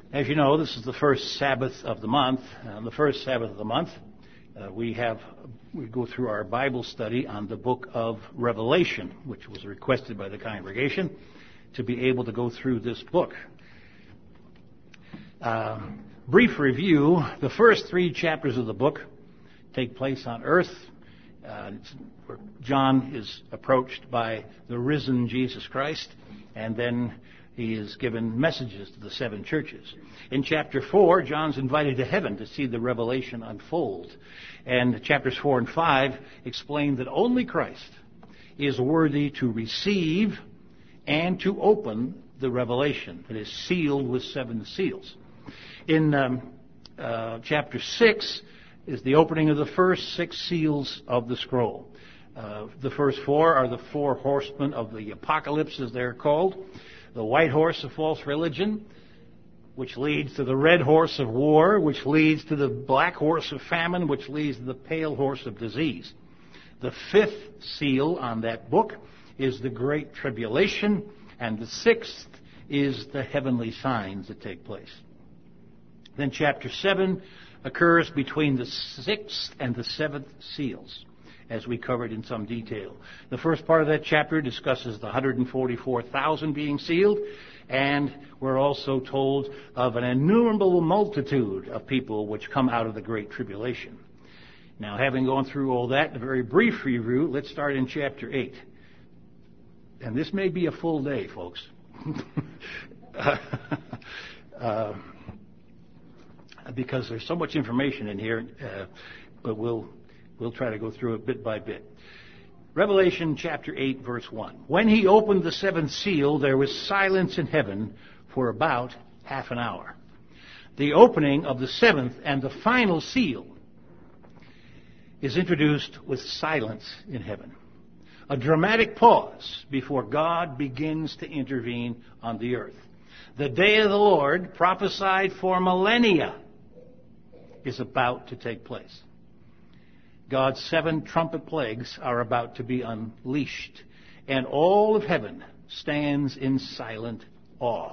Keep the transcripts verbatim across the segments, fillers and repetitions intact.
As you know, this is the first Sabbath of the month. On the first Sabbath of the month, uh, we have we go through our Bible study on the book of Revelation, which was requested by the congregation to be able to go through this book. Uh, brief review: the first three chapters of the book take place on earth. Uh, where John is approached by the risen Jesus Christ, and then he is given messages to the seven churches. In chapter four, John's invited to heaven to see the revelation unfold. And chapters four and five explain that only Christ is worthy to receive and to open the revelation. It is sealed with seven seals. In um, uh, chapter six is the opening of the first six seals of the scroll. Uh, the first four are the four horsemen of the apocalypse, as they're called. The white horse of false religion, which leads to the red horse of war, which leads to the black horse of famine, which leads to the pale horse of disease. The fifth seal on that book is the Great Tribulation, and the sixth is the heavenly signs that take place. Then chapter seven occurs between the sixth and the seventh seals, as we covered in some detail. The first part of that chapter discusses the one hundred forty-four thousand being sealed, and we're also told of an innumerable multitude of people which come out of the Great Tribulation. Now, having gone through all that, in a very brief review, let's start in chapter eight. And this may be a full day, folks. uh, uh, because there's so much information in here, uh, but we'll we'll try to go through it bit by bit. Revelation chapter eight, verse one. When he opened the seventh seal, there was silence in heaven for about half an hour. The opening of the seventh and the final seal is introduced with silence in heaven. A dramatic pause before God begins to intervene on the earth. The day of the Lord, prophesied for millennia, is about to take place. God's seven trumpet plagues are about to be unleashed, and all of heaven stands in silent awe.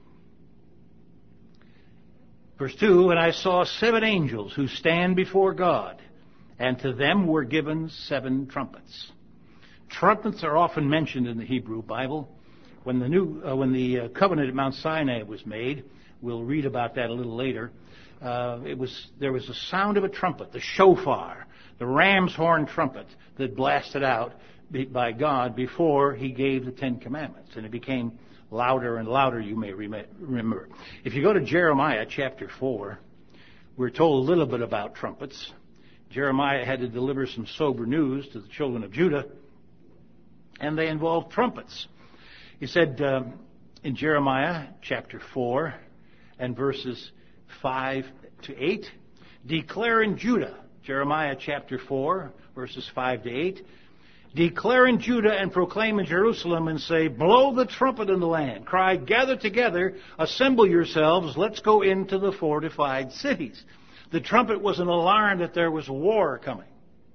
Verse two, and I saw seven angels who stand before God, and to them were given seven trumpets. Trumpets are often mentioned in the Hebrew Bible. When the new, uh, when the uh, covenant at Mount Sinai was made, we'll read about that a little later. Uh, it was there was the sound of a trumpet, the shofar, the ram's horn trumpet that blasted out by God before he gave the Ten Commandments. And it became louder and louder, you may remember. If you go to Jeremiah chapter four, we're told a little bit about trumpets. Jeremiah had to deliver some sober news to the children of Judah, and they involved trumpets. He said uh, in Jeremiah chapter four and verses five to eight, declare in Judah, Jeremiah chapter four, verses five to eight, declare in Judah and proclaim in Jerusalem and say, blow the trumpet in the land. Cry, gather together, assemble yourselves, let's go into the fortified cities. The trumpet was an alarm that there was war coming.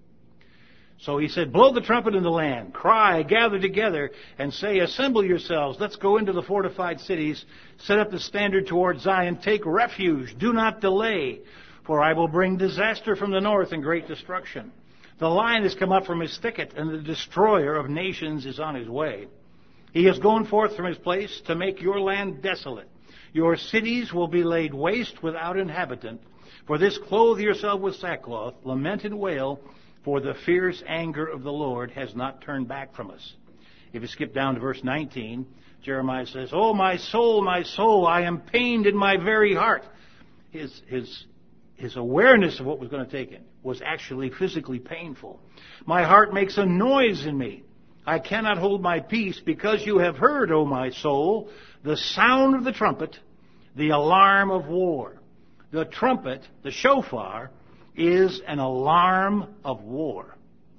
So he said, blow the trumpet in the land, cry, gather together, and say, assemble yourselves, let's go into the fortified cities, set up the standard toward Zion, take refuge, do not delay, for I will bring disaster from the north and great destruction. The lion has come up from his thicket, and the destroyer of nations is on his way. He has gone forth from his place to make your land desolate. Your cities will be laid waste without inhabitant. For this clothe yourself with sackcloth, lament and wail, for the fierce anger of the Lord has not turned back from us. If you skip down to verse nineteen, Jeremiah says, oh, my soul, my soul, I am pained in my very heart. His, his, his awareness of what was going to take him was actually physically painful. My heart makes a noise in me. I cannot hold my peace because you have heard, O my soul, the sound of the trumpet, the alarm of war. The trumpet, the shofar, is an alarm of war.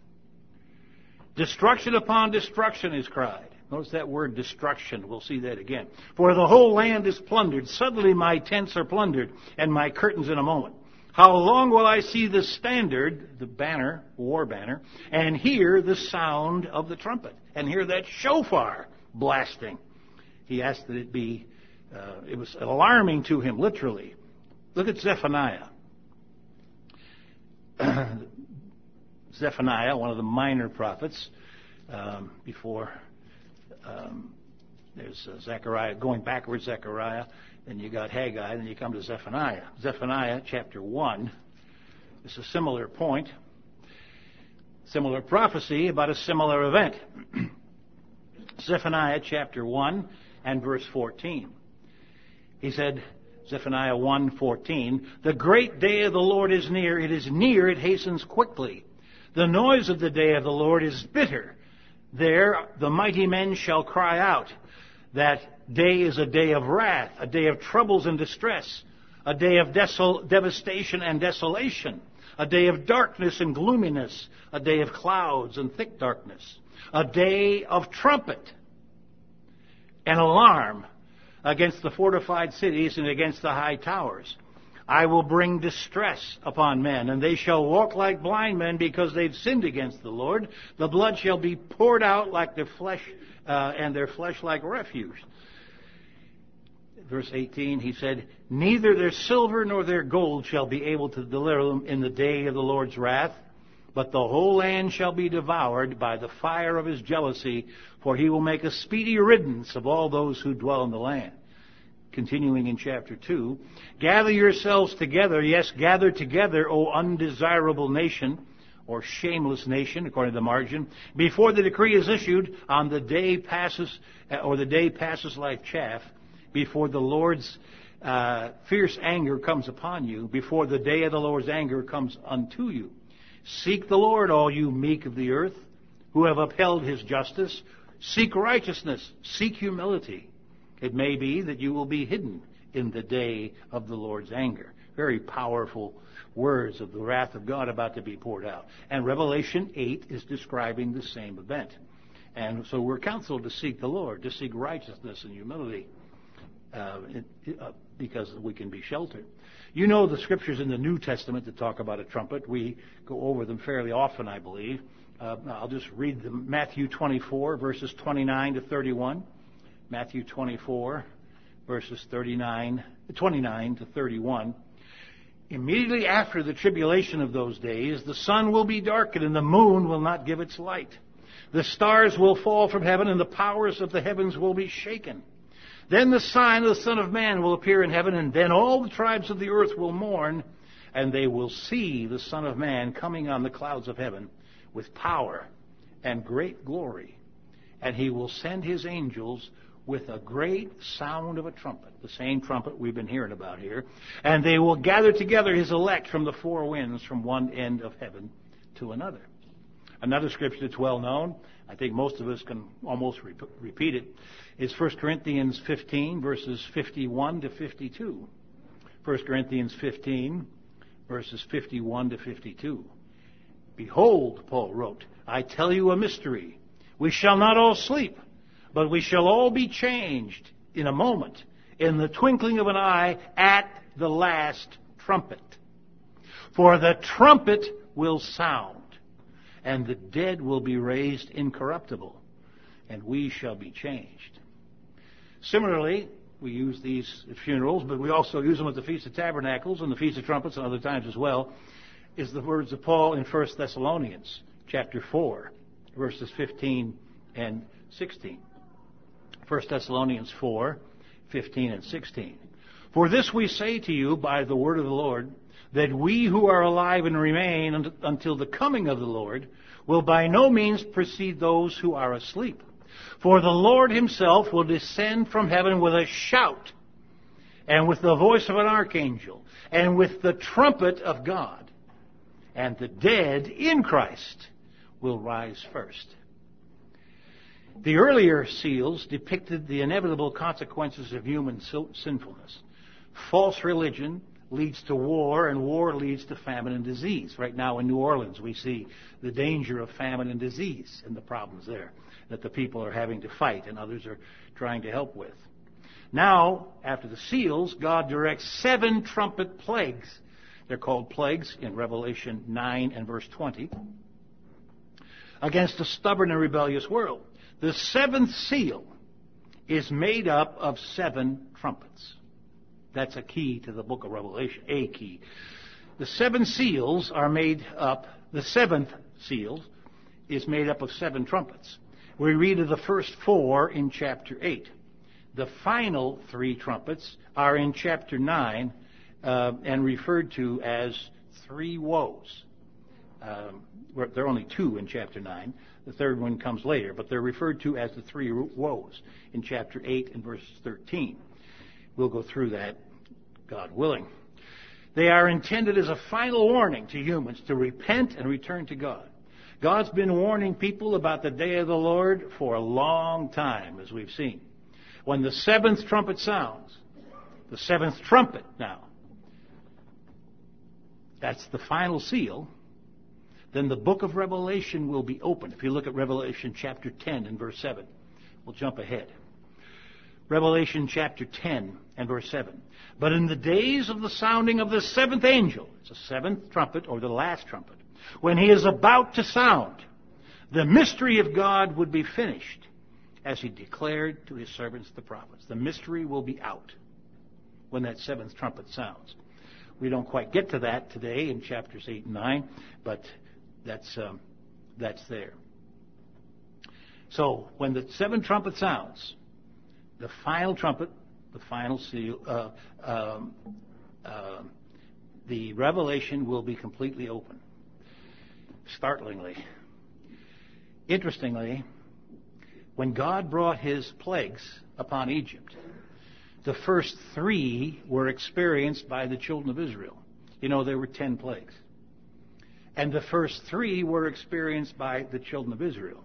Destruction upon destruction is cried. Notice that word destruction. We'll see that again. For the whole land is plundered. Suddenly my tents are plundered, and my curtains in a moment. How long will I see the standard, the banner, war banner, and hear the sound of the trumpet, and hear that shofar blasting? He asked that it be uh, it was alarming to him, literally. Look at Zephaniah. Zephaniah, one of the minor prophets, um, before um, there's uh, Zechariah, going backwards, Zechariah, then you got Haggai, then you come to Zephaniah. Zephaniah chapter one. It's a similar point, similar prophecy about a similar event. Zephaniah chapter one and verse fourteen. He said, Zephaniah one fourteen, "The great day of the Lord is near. It is near. It hastens quickly. The noise of the day of the Lord is bitter. There the mighty men shall cry out. That day is a day of wrath, a day of troubles and distress, a day of desol- devastation and desolation, a day of darkness and gloominess, a day of clouds and thick darkness, a day of trumpet and alarm against the fortified cities and against the high towers. I will bring distress upon men, and they shall walk like blind men because they've sinned against the Lord. The blood shall be poured out like their flesh, uh, and their flesh like refuse." Verse eighteen, he said, "Neither their silver nor their gold shall be able to deliver them in the day of the Lord's wrath, but the whole land shall be devoured by the fire of his jealousy, for he will make a speedy riddance of all those who dwell in the land." Continuing in chapter two, "Gather yourselves together, yes, gather together, O undesirable nation," or shameless nation, according to the margin, "before the decree is issued, on the day passes, or the day passes like chaff, before the Lord's uh, fierce anger comes upon you, before the day of the Lord's anger comes unto you. Seek the Lord, all you meek of the earth, who have upheld his justice. Seek righteousness, seek humility. It may be that you will be hidden in the day of the Lord's anger." Very powerful words of the wrath of God about to be poured out. And Revelation eight is describing the same event. And so we're counseled to seek the Lord, to seek righteousness and humility, uh, it, uh, because we can be sheltered. You know the scriptures in the New Testament that talk about a trumpet. We go over them fairly often, I believe. Uh, I'll just read them. Matthew twenty-four, verses twenty-nine to thirty-one. Matthew twenty-four, verses thirty-nine, twenty-nine to thirty-one. "Immediately after the tribulation of those days, the sun will be darkened, and the moon will not give its light. The stars will fall from heaven, and the powers of the heavens will be shaken. Then the sign of the Son of Man will appear in heaven, and then all the tribes of the earth will mourn, and they will see the Son of Man coming on the clouds of heaven with power and great glory. And he will send his angels with a great sound of a trumpet," the same trumpet we've been hearing about here, "and they will gather together his elect from the four winds, from one end of heaven to another." Another scripture that's well known, I think most of us can almost re- repeat it, is First Corinthians fifteen, verses fifty-one to fifty-two. First Corinthians fifteen, verses fifty-one to fifty-two. "Behold," Paul wrote, "I tell you a mystery. We shall not all sleep, but we shall all be changed in a moment, in the twinkling of an eye, at the last trumpet. For the trumpet will sound, and the dead will be raised incorruptible, and we shall be changed." Similarly, we use these at funerals, but we also use them at the Feast of Tabernacles and the Feast of Trumpets and other times as well, is the words of Paul in First Thessalonians chapter four, verses fifteen and sixteen. First Thessalonians four, fifteen and sixteen. "For this we say to you by the word of the Lord, that we who are alive and remain until the coming of the Lord will by no means precede those who are asleep. For the Lord himself will descend from heaven with a shout, and with the voice of an archangel, and with the trumpet of God. And the dead in Christ will rise first." The earlier seals depicted the inevitable consequences of human sinfulness. False religion leads to war, and war leads to famine and disease. Right now in New Orleans, we see the danger of famine and disease and the problems there that the people are having to fight and others are trying to help with. Now, after the seals, God directs seven trumpet plagues. They're called plagues in Revelation nine and verse twenty, against a stubborn and rebellious world. The seventh seal is made up of seven trumpets. That's a key to the book of Revelation, a key. The seven seals are made up, the seventh seal is made up of seven trumpets. We read of the first four in chapter eight. The final three trumpets are in chapter nine uh, and referred to as three woes. Um, there are only two in chapter nine. The third one comes later, but they're referred to as the three woes in chapter eight and verse thirteen. We'll go through that, God willing. They are intended as a final warning to humans to repent and return to God. God's been warning people about the day of the Lord for a long time, as we've seen. When the seventh trumpet sounds, the seventh trumpet now, that's the final seal, then the book of Revelation will be opened. If you look at Revelation chapter ten and verse seven, we'll jump ahead. Revelation chapter ten and verse seven. But in the days of the sounding of the seventh angel, it's a seventh trumpet or the last trumpet, when he is about to sound, the mystery of God would be finished, as he declared to his servants the prophets. The mystery will be out when that seventh trumpet sounds. We don't quite get to that today in chapters eight and nine, but that's um, that's there. So when the seventh trumpet sounds, the final trumpet, the final seal, uh, um, uh, the revelation will be completely open. Startlingly. Interestingly, when God brought his plagues upon Egypt, the first three were experienced by the children of Israel. You know, there were ten plagues. And the first three were experienced by the children of Israel.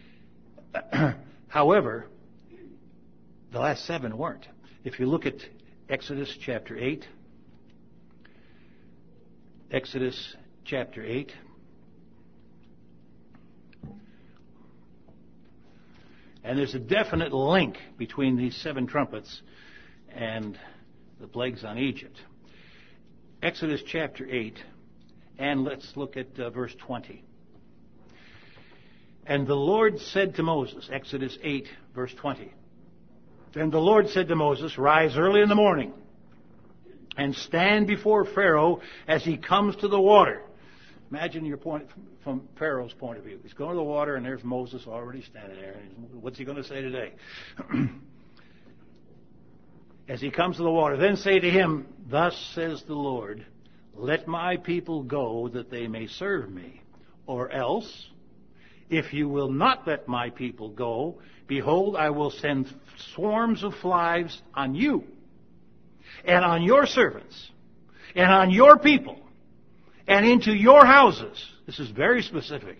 However, the last seven weren't. If you look at Exodus chapter eight, Exodus chapter eight, and there's a definite link between these seven trumpets and the plagues on Egypt. Exodus chapter eight, and let's look at uh, verse twenty. And the Lord said to Moses, Exodus eight, verse twenty. And the Lord said to Moses, rise early in the morning and stand before Pharaoh as he comes to the water. Imagine your point from Pharaoh's point of view. He's going to the water, and there's Moses already standing there. What's he going to say today? As he comes to the water, then say to him, thus says the Lord, let my people go that they may serve me. Or else, if you will not let my people go, behold, I will send swarms of flies on you, and on your servants, and on your people, and into your houses. This is very specific.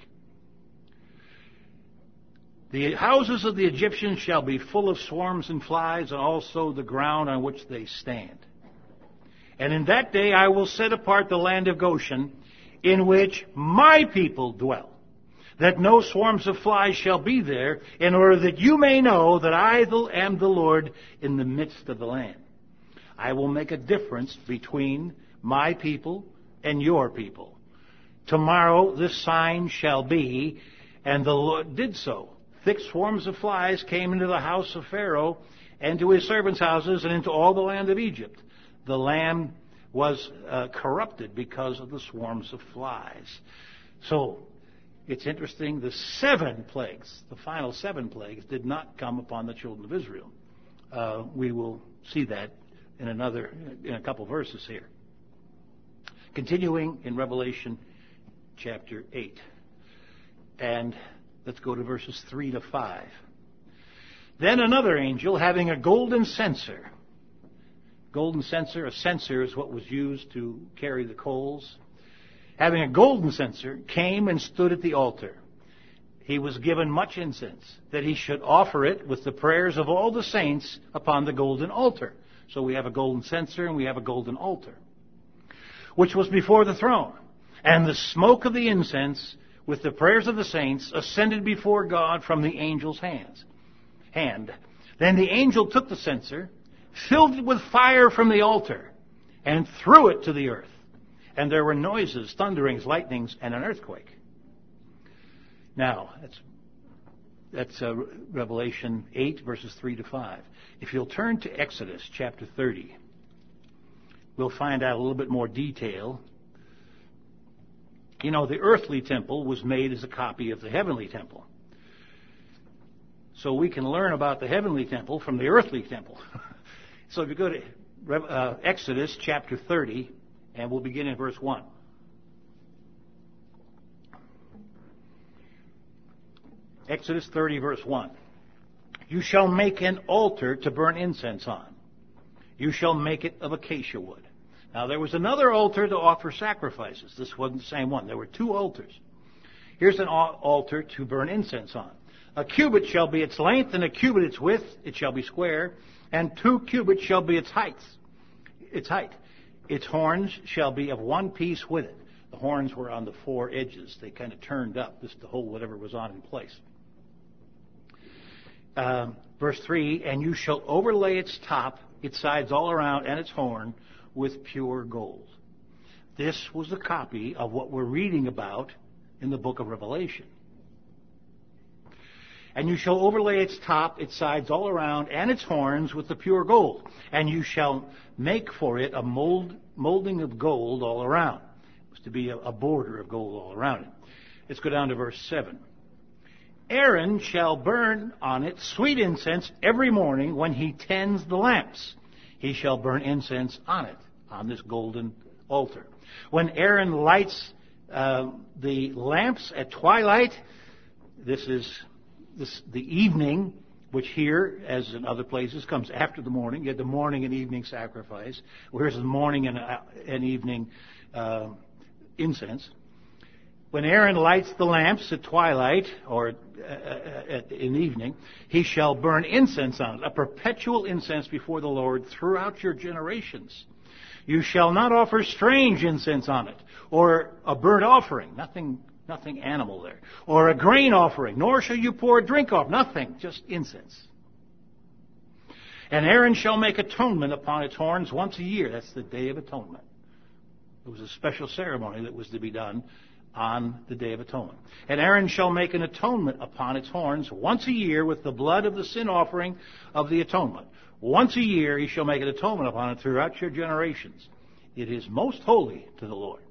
The houses of the Egyptians shall be full of swarms and flies, and also the ground on which they stand. And in that day I will set apart the land of Goshen, in which my people dwell, that no swarms of flies shall be there, in order that you may know that I am the Lord in the midst of the land. I will make a difference between my people and your people. Tomorrow this sign shall be, and the Lord did so. Thick swarms of flies came into the house of Pharaoh, and to his servants' houses, and into all the land of Egypt. The land was uh, corrupted because of the swarms of flies. So, it's interesting, the seven plagues, the final seven plagues, did not come upon the children of Israel. Uh, we will see that in another, in a couple verses here. Continuing in Revelation chapter eight. And let's go to verses three to five. Then another angel, having a golden censer. Golden censer, a censer is what was used to carry the coals. Having a golden censer, came and stood at the altar. He was given much incense, that he should offer it with the prayers of all the saints upon the golden altar. So we have a golden censer and we have a golden altar, which was before the throne. And the smoke of the incense with the prayers of the saints ascended before God from the angel's hands. Hand. Then the angel took the censer, filled it with fire from the altar, and threw it to the earth. And there were noises, thunderings, lightnings, and an earthquake. Now, that's That's uh, Revelation eight, verses three to five. If you'll turn to Exodus chapter thirty, we'll find out a little bit more detail. You know, the earthly temple was made as a copy of the heavenly temple. So we can learn about the heavenly temple from the earthly temple. So if you go to uh, Exodus chapter thirty, and we'll begin in verse one. Exodus thirty, verse one. You shall make an altar to burn incense on. You shall make it of acacia wood. Now, there was another altar to offer sacrifices. This wasn't the same one. There were two altars. Here's an altar to burn incense on. A cubit shall be its length, and a cubit its width. It shall be square, and two cubits shall be its height. Its height. Its horns shall be of one piece with it. The horns were on the four edges. They kind of turned up just to hold whatever was on in place. Um, verse three, and you shall overlay its top, its sides all around, and its horn with pure gold. This was a copy of what we're reading about in the book of Revelation. And you shall overlay its top, its sides all around, and its horns with the pure gold. And you shall make for it a mold, molding of gold all around. It was to be a, a border of gold all around it. Let's go down to verse seven. Aaron shall burn on it sweet incense every morning when he tends the lamps. He shall burn incense on it, on this golden altar. When Aaron lights uh, the lamps at twilight, this is this, the evening, which here, as in other places, comes after the morning. You have the morning and evening sacrifice. Where's the morning and, uh, and evening uh, incense? When Aaron lights the lamps at twilight, or uh, at, in evening, he shall burn incense on it, a perpetual incense before the Lord throughout your generations. You shall not offer strange incense on it, or a burnt offering, nothing, nothing animal there, or a grain offering, nor shall you pour a drink off, nothing, just incense. And Aaron shall make atonement upon its horns once a year. That's the Day of Atonement. It was a special ceremony that was to be done on the Day of Atonement. And Aaron shall make an atonement upon its horns once a year with the blood of the sin offering of the atonement. Once a year he shall make an atonement upon it throughout your generations. It is most holy to the Lord.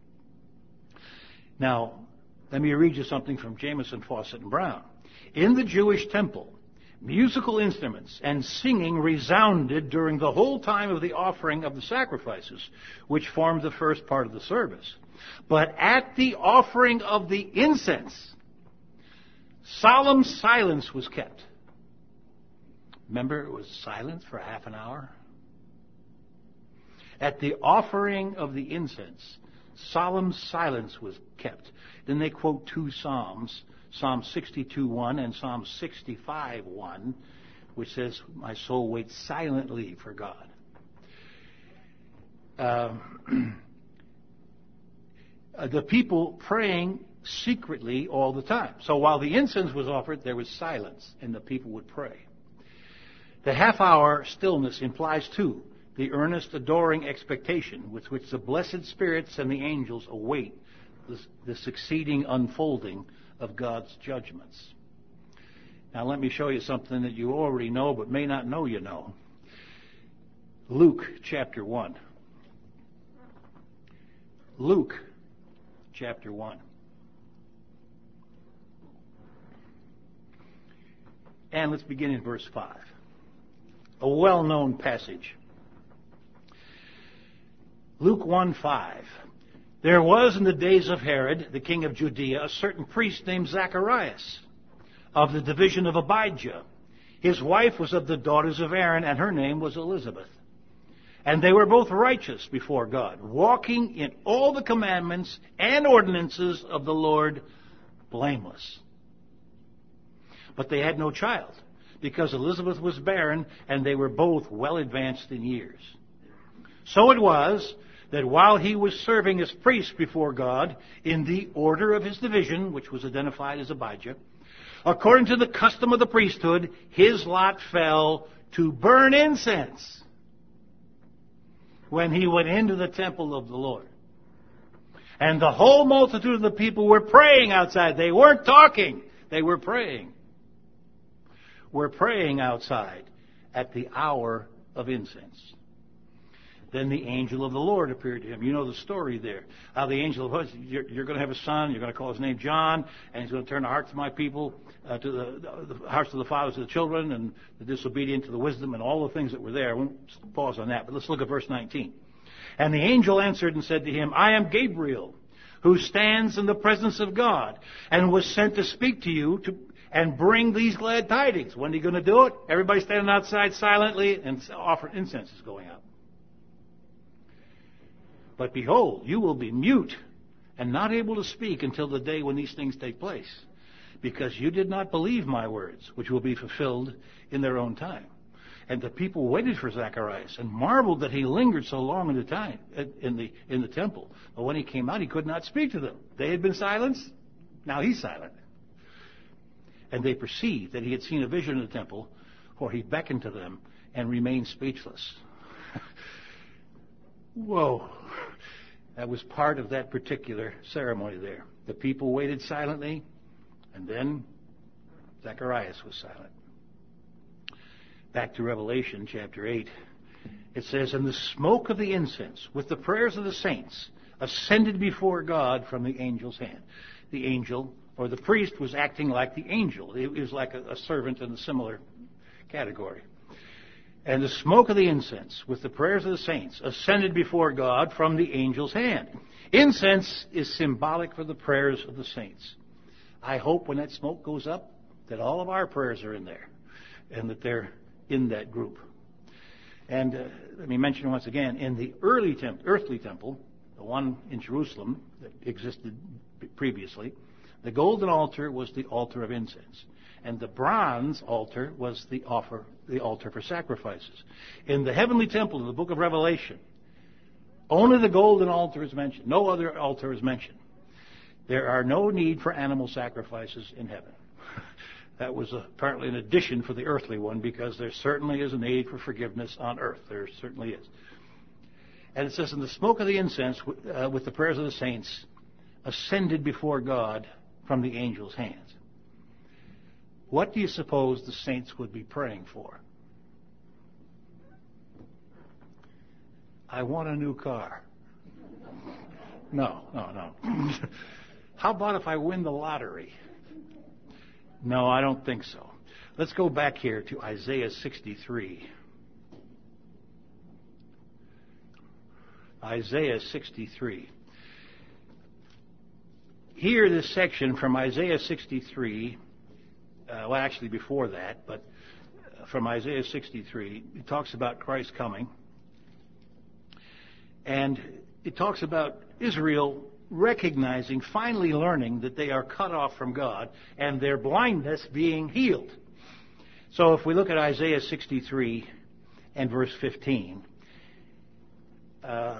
Now, let me read you something from Jamieson, Fawcett, and Brown. In the Jewish temple, musical instruments and singing resounded during the whole time of the offering of the sacrifices, which formed the first part of the service. But at the offering of the incense, solemn silence was kept. Remember, it was silent for half an hour? At the offering of the incense, solemn silence was kept. Then they quote two psalms, Psalm sixty-two one and Psalm sixty-five one, which says, my soul waits silently for God. Um, the people praying secretly all the time. So while the incense was offered, there was silence, and the people would pray. The half-hour stillness implies, too, the earnest, adoring expectation with which the blessed spirits and the angels await the, the succeeding unfolding of God's judgments. Now let me show you something that you already know but may not know you know. Luke chapter one. Luke chapter one. And let's begin in verse five. A well-known passage. Luke one five. There was in the days of Herod, the king of Judea, a certain priest named Zacharias, of the division of Abijah. His wife was of the daughters of Aaron, and her name was Elizabeth. And they were both righteous before God, walking in all the commandments and ordinances of the Lord, blameless. But they had no child, because Elizabeth was barren, and they were both well advanced in years. So it was that while he was serving as priest before God in the order of his division, which was identified as Abijah, according to the custom of the priesthood, his lot fell to burn incense when he went into the temple of the Lord. And the whole multitude of the people were praying outside. They weren't talking. They were praying. were praying outside at the hour of incense. Then the angel of the Lord appeared to him. You know the story there. How the angel of the you're, you're going to have a son. You're going to call his name John, and he's going to turn the hearts of my people uh, to the, the hearts of the fathers to the children, and the disobedient to the wisdom, and all the things that were there. I won't pause on that, but let's look at verse nineteen. And the angel answered and said to him, I am Gabriel, who stands in the presence of God, and was sent to speak to you to and bring these glad tidings. When are you going to do it? Everybody standing outside silently, and offer incense is going up. But behold, you will be mute and not able to speak until the day when these things take place, because you did not believe my words, which will be fulfilled in their own time. And the people waited for Zacharias and marveled that he lingered so long in the time in the in the temple. But when he came out, he could not speak to them. They had been silenced. Now he's silent. And they perceived that he had seen a vision in the temple, for he beckoned to them and remained speechless. Whoa. That was part of that particular ceremony there. The people waited silently, and then Zacharias was silent. Back to Revelation chapter eight. It says, and the smoke of the incense with the prayers of the saints ascended before God from the angel's hand. The angel, or the priest, was acting like the angel. He was like a, a servant in a similar category. And the smoke of the incense with the prayers of the saints ascended before God from the angel's hand. Incense is symbolic for the prayers of the saints. I hope when that smoke goes up that all of our prayers are in there and that they're in that group. And uh, let me mention once again, in the early temp- earthly temple, the one in Jerusalem that existed previously, the golden altar was the altar of incense. And the bronze altar was the offer, the altar for sacrifices. In the heavenly temple of the book of Revelation, only the golden altar is mentioned. No other altar is mentioned. There are no need for animal sacrifices in heaven. That was apparently an addition for the earthly one, because there certainly is a need for forgiveness on earth. There certainly is. And it says, in the smoke of the incense uh, with the prayers of the saints ascended before God from the angel's hands. What do you suppose the saints would be praying for? I want a new car. No, no, no. How about if I win the lottery? No, I don't think so. Let's go back here to Isaiah sixty-three. Isaiah sixty-three. Here, this section from Isaiah sixty-three, uh, well, actually before that, but from Isaiah sixty-three, it talks about Christ coming. And it talks about Israel recognizing, finally learning that they are cut off from God and their blindness being healed. So if we look at Isaiah sixty-three and verse fifteen, uh,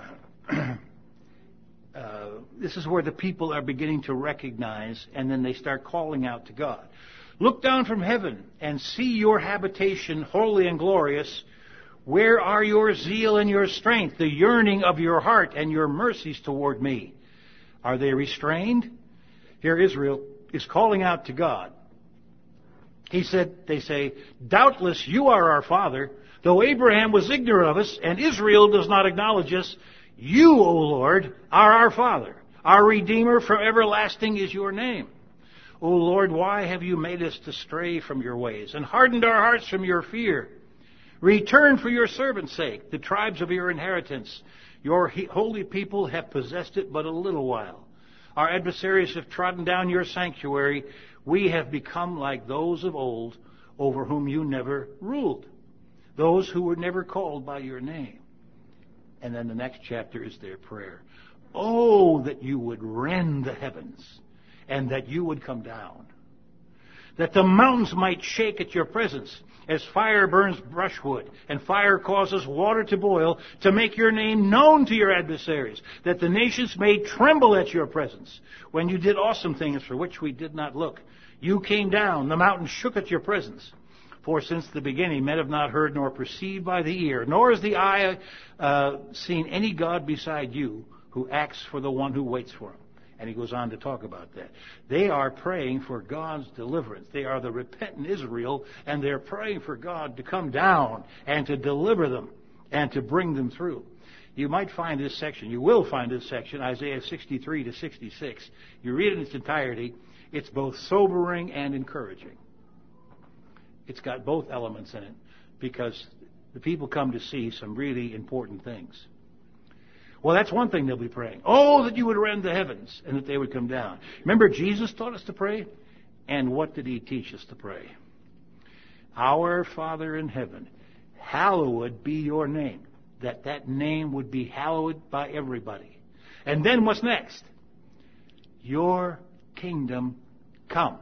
uh, this is where the people are beginning to recognize, and then they start calling out to God. Look down from heaven and see your habitation holy and glorious. Where are your zeal and your strength, the yearning of your heart and your mercies toward me? Are they restrained? Here Israel is calling out to God. He said, they say, doubtless you are our father, though Abraham was ignorant of us and Israel does not acknowledge us. You, O Lord, are our father. Our Redeemer from everlasting is your name. O Lord, why have you made us to stray from your ways and hardened our hearts from your fear? Return for your servant's sake, the tribes of your inheritance. Your holy people have possessed it but a little while. Our adversaries have trodden down your sanctuary. We have become like those of old, over whom you never ruled, those who were never called by your name. And then the next chapter is their prayer. Oh, that you would rend the heavens, and that you would come down, that the mountains might shake at your presence, as fire burns brushwood, and fire causes water to boil, to make your name known to your adversaries, that the nations may tremble at your presence. When you did awesome things for which we did not look, you came down, the mountains shook at your presence. For since the beginning men have not heard nor perceived by the ear, nor has the eye uh, seen any God beside you, who acts for the one who waits for him. And he goes on to talk about that. They are praying for God's deliverance. They are the repentant Israel, and they're praying for God to come down and to deliver them and to bring them through. You might find this section, you will find this section, Isaiah sixty-three to sixty-six. You read it in its entirety. It's both sobering and encouraging. It's got both elements in it because the people come to see some really important things. Well, that's one thing they'll be praying. Oh, that you would rend the heavens and that they would come down. Remember, Jesus taught us to pray? And what did he teach us to pray? Our Father in heaven, hallowed be your name. That that name would be hallowed by everybody. And then what's next? Your kingdom come.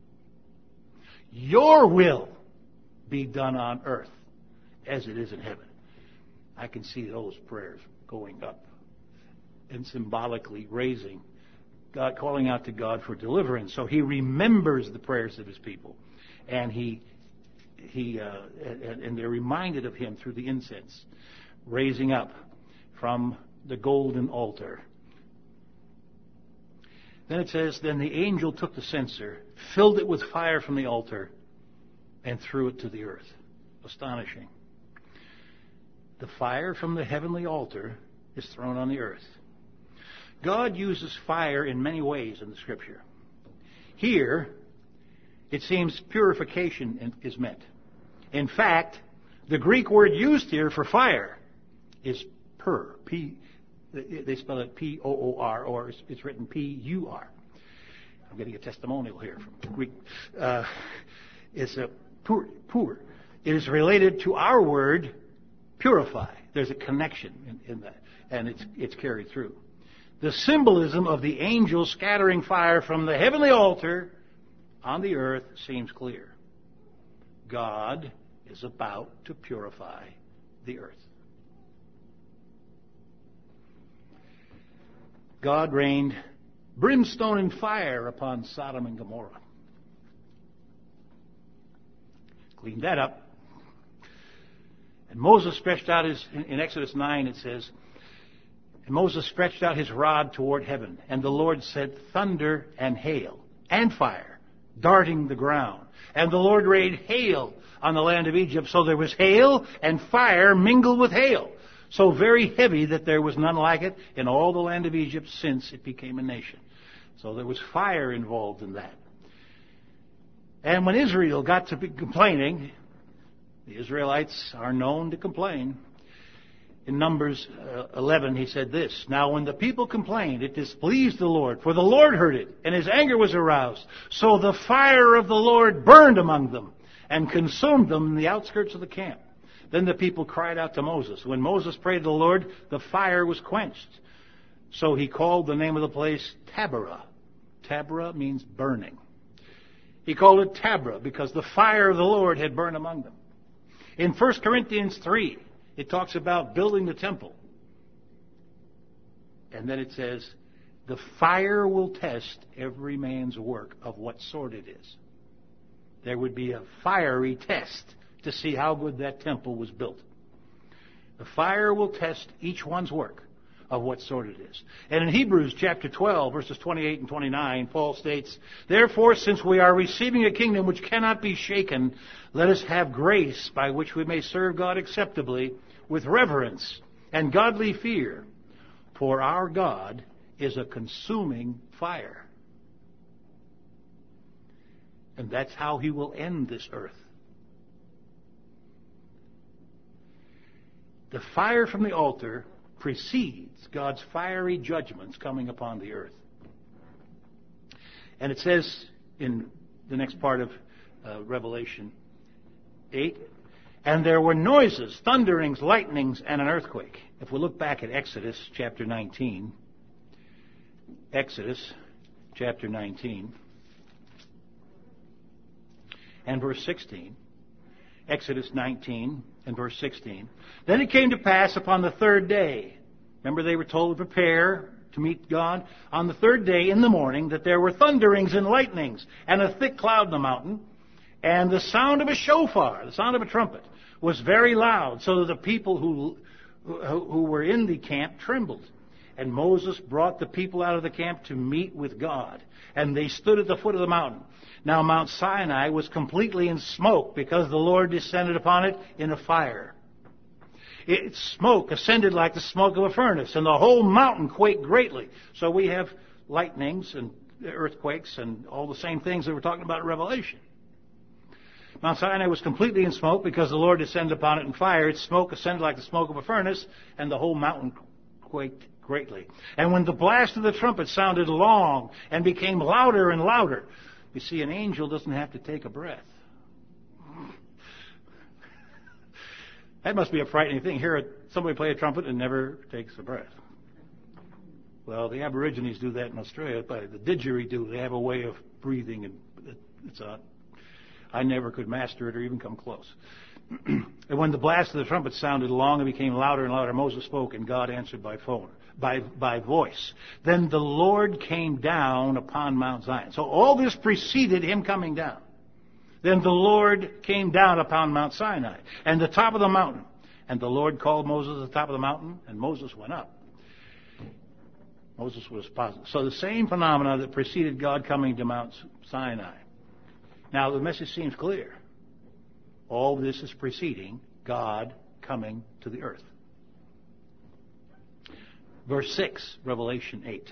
Your will be done on earth as it is in heaven. I can see those prayers going up and symbolically raising God, calling out to God for deliverance. So he remembers the prayers of his people, and he he uh, and, and they're reminded of him through the incense raising up from the golden altar. Then it says, then the angel took the censer, filled it with fire from the altar, and threw it to the earth. Astonishing. The fire from the heavenly altar is thrown on the earth. God uses fire in many ways in the Scripture. Here, it seems purification is meant. In fact, the Greek word used here for fire is pur. P, they spell it P O O R, or it's written P U R. I'm getting a testimonial here from the Greek. Uh, it's a pur, pur. It is related to our word purify. There's a connection in, in that, and it's it's carried through. The symbolism of the angel scattering fire from the heavenly altar on the earth seems clear. God is about to purify the earth. God rained brimstone and fire upon Sodom and Gomorrah. Cleaned that up. And Moses stretched out his, in Exodus nine it says, and Moses stretched out his rod toward heaven, and the Lord said, thunder and hail and fire, darting the ground. And the Lord rained hail on the land of Egypt, so there was hail and fire mingled with hail, so very heavy that there was none like it in all the land of Egypt since it became a nation. So there was fire involved in that. And when Israel got to be complaining, the Israelites are known to complain. In Numbers uh, eleven, he said this, now when the people complained, it displeased the Lord, for the Lord heard it, and his anger was aroused. So the fire of the Lord burned among them, and consumed them in the outskirts of the camp. Then the people cried out to Moses. When Moses prayed to the Lord, the fire was quenched. So he called the name of the place Taberah. Taberah means burning. He called it Taberah because the fire of the Lord had burned among them. In First Corinthians three, it talks about building the temple. And then it says, the fire will test every man's work of what sort it is. There would be a fiery test to see how good that temple was built. The fire will test each one's work of what sort it is. And in Hebrews chapter twelve, verses twenty-eight and twenty-nine, Paul states, therefore, since we are receiving a kingdom which cannot be shaken, let us have grace by which we may serve God acceptably with reverence and godly fear. For our God is a consuming fire. And that's how he will end this earth. The fire from the altar precedes God's fiery judgments coming upon the earth. And it says in the next part of uh, Revelation eight, and there were noises, thunderings, lightnings, and an earthquake. If we look back at Exodus chapter nineteen, Exodus chapter nineteen, and verse sixteen, Exodus nineteen and verse sixteen. Then it came to pass upon the third day, remember they were told to prepare to meet God, on the third day in the morning, that there were thunderings and lightnings, and a thick cloud in the mountain, and the sound of a shofar, the sound of a trumpet, was very loud, so that the people who, who, who were in the camp trembled. And Moses brought the people out of the camp to meet with God. And they stood at the foot of the mountain. Now Mount Sinai was completely in smoke because the Lord descended upon it in a fire. Its smoke ascended like the smoke of a furnace, and the whole mountain quaked greatly. So we have lightnings and earthquakes and all the same things that we're talking about in Revelation. Mount Sinai was completely in smoke because the Lord descended upon it in fire. Its smoke ascended like the smoke of a furnace, and the whole mountain quaked greatly. And when the blast of the trumpet sounded long and became louder and louder, you see, an angel doesn't have to take a breath. That must be a frightening thing. Hear somebody play a trumpet and never takes a breath. Well, the Aborigines do that in Australia, but the didgeridoo, they have a way of breathing, and it's a, I never could master it or even come close. And when the blast of the trumpet sounded long and became louder and louder, Moses spoke, and God answered by phone, by, by voice. Then the Lord came down upon Mount Zion. So all this preceded him coming down. Then the Lord came down upon Mount Sinai and the top of the mountain. And the Lord called Moses at the top of the mountain, and Moses went up. Moses was positive. So the same phenomena that preceded God coming to Mount Sinai. Now the message seems clear. All this is preceding God coming to the earth. Verse six, Revelation eight.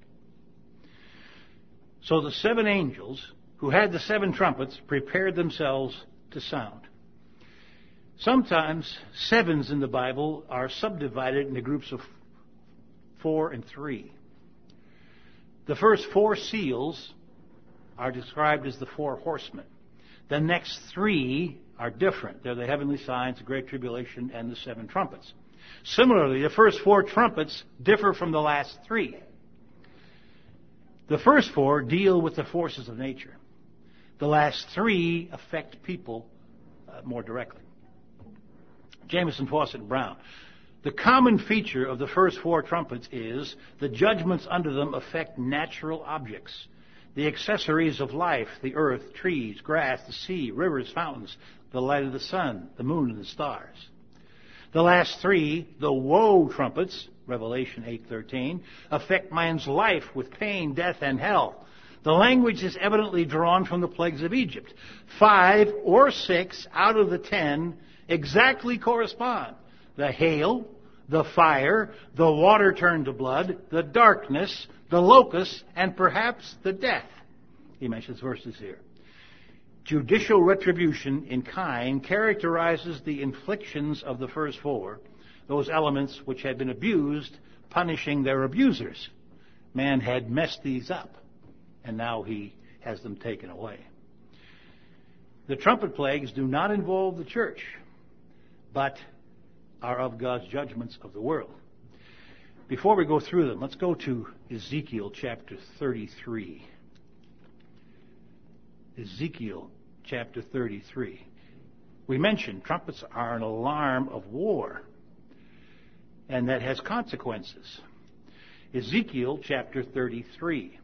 So the seven angels who had the seven trumpets prepared themselves to sound. Sometimes sevens in the Bible are subdivided into groups of four and three. The first four seals are described as the four horsemen. The next three are different. They're the heavenly signs, the Great Tribulation, and the seven trumpets. Similarly, the first four trumpets differ from the last three. The first four deal with the forces of nature. The last three affect people uh, more directly. Jameson, Fawcett, and Brown. The common feature of the first four trumpets is the judgments under them affect natural objects. The accessories of life, the earth, trees, grass, the sea, rivers, fountains, the light of the sun, the moon, and the stars. The last three, the woe trumpets, Revelation eight thirteen, affect man's life with pain, death, and hell. The language is evidently drawn from the plagues of Egypt. Five or six out of the ten exactly correspond. The hail, the fire, the water turned to blood, the darkness, the locusts, and perhaps the death. He mentions verses here. Judicial retribution in kind characterizes the inflictions of the first four, those elements which had been abused, punishing their abusers. Man had messed these up, and now he has them taken away. The trumpet plagues do not involve the church, but are of God's judgments of the world. Before we go through them, let's go to Ezekiel chapter thirty-three. Ezekiel chapter thirty-three. We mentioned trumpets are an alarm of war, and that has consequences. Ezekiel chapter thirty-three.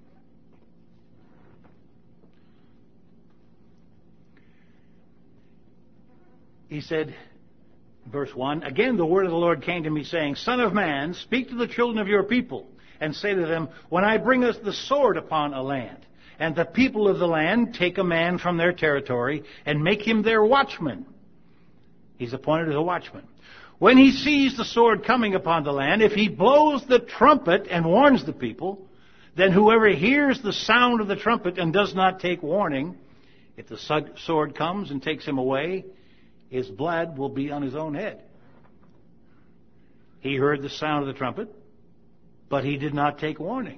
He said, verse one, again the word of the Lord came to me, saying, Son of man, speak to the children of your people, and say to them, when I bring us the sword upon a land, and the people of the land take a man from their territory, and make him their watchman. He's appointed as a watchman. When he sees the sword coming upon the land, if he blows the trumpet and warns the people, then whoever hears the sound of the trumpet and does not take warning, if the sword comes and takes him away, his blood will be on his own head. He heard the sound of the trumpet, but he did not take warning.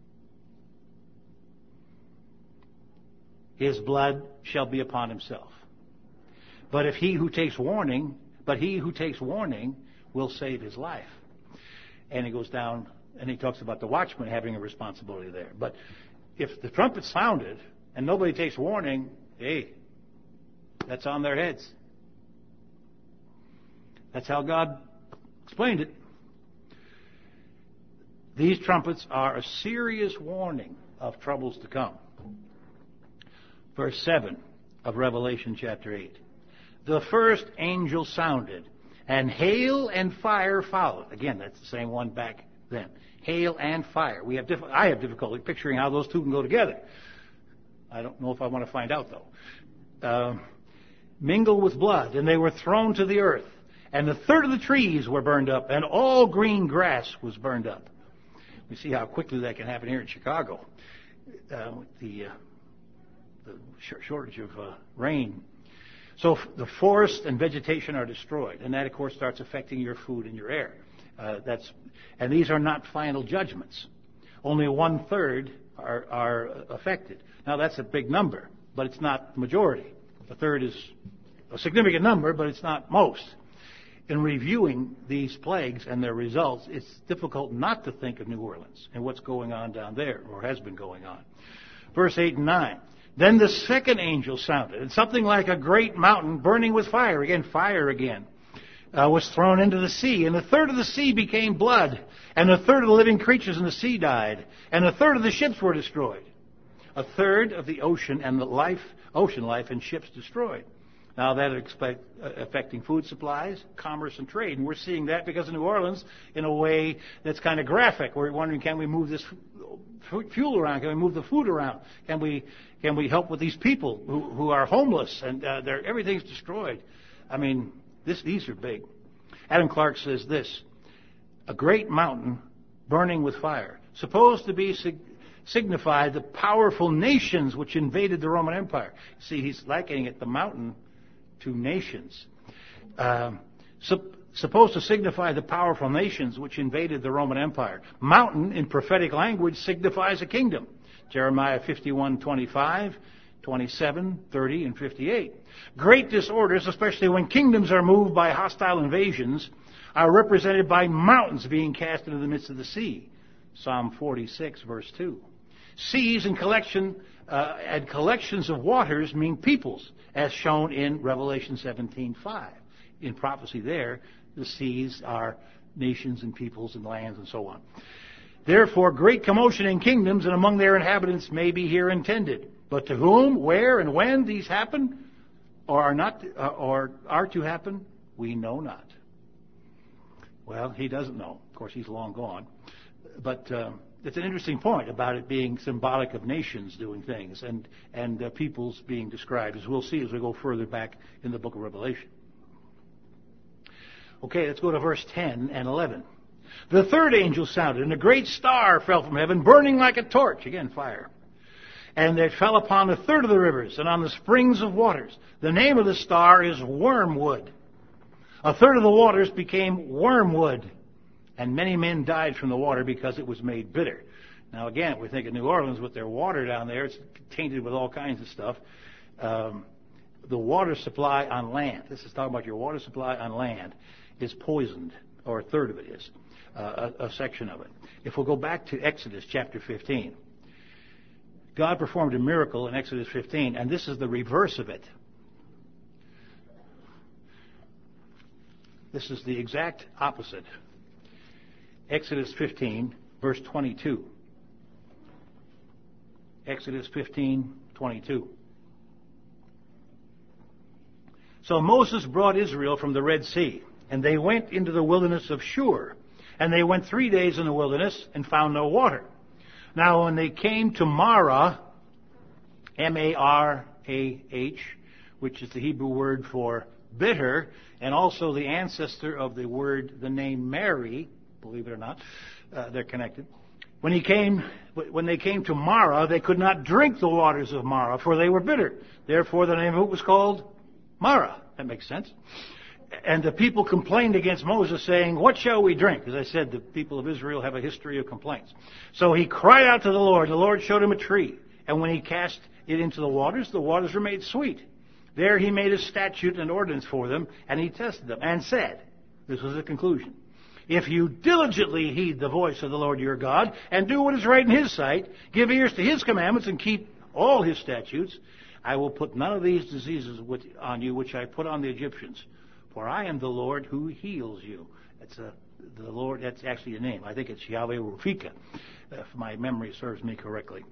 His blood shall be upon himself. But if he who takes warning, but he who takes warning will save his life. And he goes down and he talks about the watchman having a responsibility there. But if the trumpet sounded and nobody takes warning, hey, that's on their heads. That's how God explained it. These trumpets are a serious warning of troubles to come. Verse seven of Revelation chapter eight. The first angel sounded, and hail and fire followed. Again, that's the same one back then. Hail and fire. We have diff- I have difficulty picturing how those two can go together. I don't know if I want to find out, though. Uh, mingle with blood, and they were thrown to the earth. And a third of the trees were burned up, and all green grass was burned up. We see how quickly that can happen here in Chicago. Uh, with the, uh, the sh- shortage of uh, rain. So f- the forest and vegetation are destroyed, and that, of course, starts affecting your food and your air. Uh, that's, and these are not final judgments. Only one-third are, are affected. Now, that's a big number, but it's not the majority. A third is a significant number, but it's not most. In reviewing these plagues and their results, it's difficult not to think of New Orleans and what's going on down there, or has been going on. Verse eight and nine. Then the second angel sounded, and something like a great mountain burning with fire, again, fire again, uh, was thrown into the sea. And a third of the sea became blood, and a third of the living creatures in the sea died, and a third of the ships were destroyed. A third of the ocean and the life, ocean life and ships destroyed. Now that is affecting food supplies, commerce, and trade. And we're seeing that because of New Orleans in a way that's kind of graphic. We're wondering, can we move this fuel around? Can we move the food around? Can we can we help with these people who, who are homeless and uh, they're, everything's destroyed? I mean, this, these are big. Adam Clark says this, a great mountain burning with fire, supposed to be sig- signify the powerful nations which invaded the Roman Empire. See, he's likening it, the mountain, to nations. Um, sup- supposed to signify the powerful nations which invaded the Roman Empire. Mountain, in prophetic language, signifies a kingdom. Jeremiah fifty-one twenty-five, twenty-seven, thirty, and fifty-eight. Great disorders, especially when kingdoms are moved by hostile invasions, are represented by mountains being cast into the midst of the sea. Psalm forty-six, verse two. Seas and collection uh, and collections of waters mean peoples, as shown in Revelation seventeen five. In prophecy there, the seas are nations and peoples and lands and so on. Therefore, great commotion in kingdoms and among their inhabitants may be here intended. But to whom, where, and when these happen, or are not, uh, or are to happen, we know not. Well, he doesn't know. Of course, he's long gone. But um, it's an interesting point about it being symbolic of nations doing things and, and uh, peoples being described, as we'll see as we go further back in the book of Revelation. Okay, let's go to verse ten and eleven. The third angel sounded, and a great star fell from heaven, burning like a torch. Again, fire. And it fell upon a third of the rivers and on the springs of waters. The name of the star is Wormwood. A third of the waters became wormwood, and many men died from the water because it was made bitter. Now again, we think of New Orleans with their water down there. It's tainted with all kinds of stuff. Um, the water supply on land, this is talking about your water supply on land, is poisoned, or a third of it is, uh, a, a section of it. If we'll go back to Exodus chapter fifteen, God performed a miracle in Exodus fifteen, and this is the reverse of it. This is the exact opposite. Exodus fifteen, verse twenty-two. Exodus fifteen, twenty-two. So Moses brought Israel from the Red Sea, and they went into the wilderness of Shur. And they went three days in the wilderness and found no water. Now when they came to Marah, M A R A H, which is the Hebrew word for bitter, and also the ancestor of the word, the name Mary, believe it or not, uh, they're connected. When he came, when they came to Marah, they could not drink the waters of Marah, for they were bitter. Therefore, the name of it was called Marah. That makes sense. And the people complained against Moses, saying, "What shall we drink?" As I said, the people of Israel have a history of complaints. So he cried out to the Lord. The Lord showed him a tree, and when he cast it into the waters, the waters were made sweet. There he made a statute and ordinance for them, and he tested them, and said, this was the conclusion, "If you diligently heed the voice of the Lord your God, and do what is right in his sight, give ears to his commandments, and keep all his statutes, I will put none of these diseases on you which I put on the Egyptians. For I am the Lord who heals you." That's a, the Lord. That's actually a name. I think it's Yahweh Rafika, if my memory serves me correctly.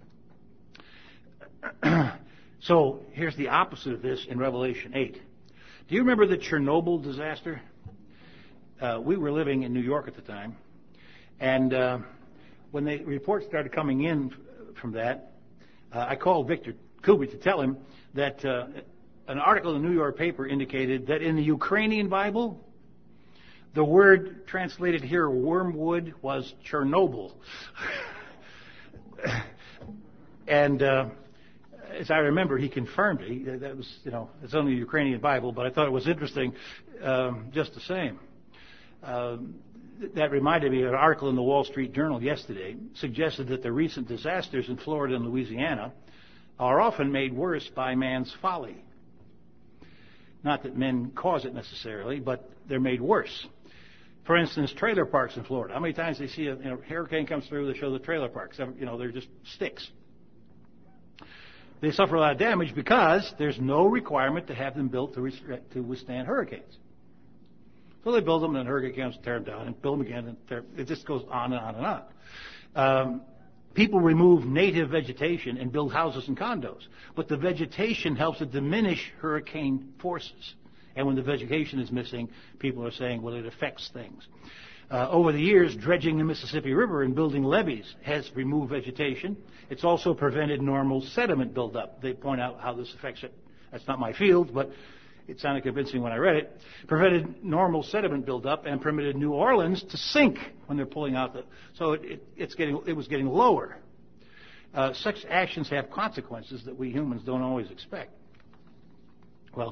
So here's the opposite of this in Revelation eight. Do you remember the Chernobyl disaster? Uh, we were living in New York at the time, And uh, when the reports started coming in from that, uh, I called Victor Kuby to tell him that uh, an article in the New York paper indicated that in the Ukrainian Bible, the word translated here, wormwood, was Chernobyl. And uh, as I remember, he confirmed it. That was, you know, it's only the Ukrainian Bible, but I thought it was interesting um, just the same. Um, that reminded me of an article in the Wall Street Journal yesterday, suggested that the recent disasters in Florida and Louisiana are often made worse by man's folly. Not that men cause it necessarily, but they're made worse. For instance, trailer parks in Florida. How many times they see a you know, hurricane comes through, they show the trailer parks. You know, they're just sticks. They suffer a lot of damage because there's no requirement to have them built to, restrict, to withstand hurricanes. So they build them, and then hurricane comes, tear them down, and build them again, and tear, it just goes on and on and on. Um, people remove native vegetation and build houses and condos, but the vegetation helps to diminish hurricane forces. And when the vegetation is missing, people are saying, well, it affects things. Uh, over the years, dredging the Mississippi River and building levees has removed vegetation. It's also prevented normal sediment buildup. They point out how this affects it. That's not my field, but it sounded convincing when I read it. Prevented normal sediment buildup and permitted New Orleans to sink when they're pulling out the. So it, it, it's getting, it was getting lower. Uh, such actions have consequences that we humans don't always expect. Well,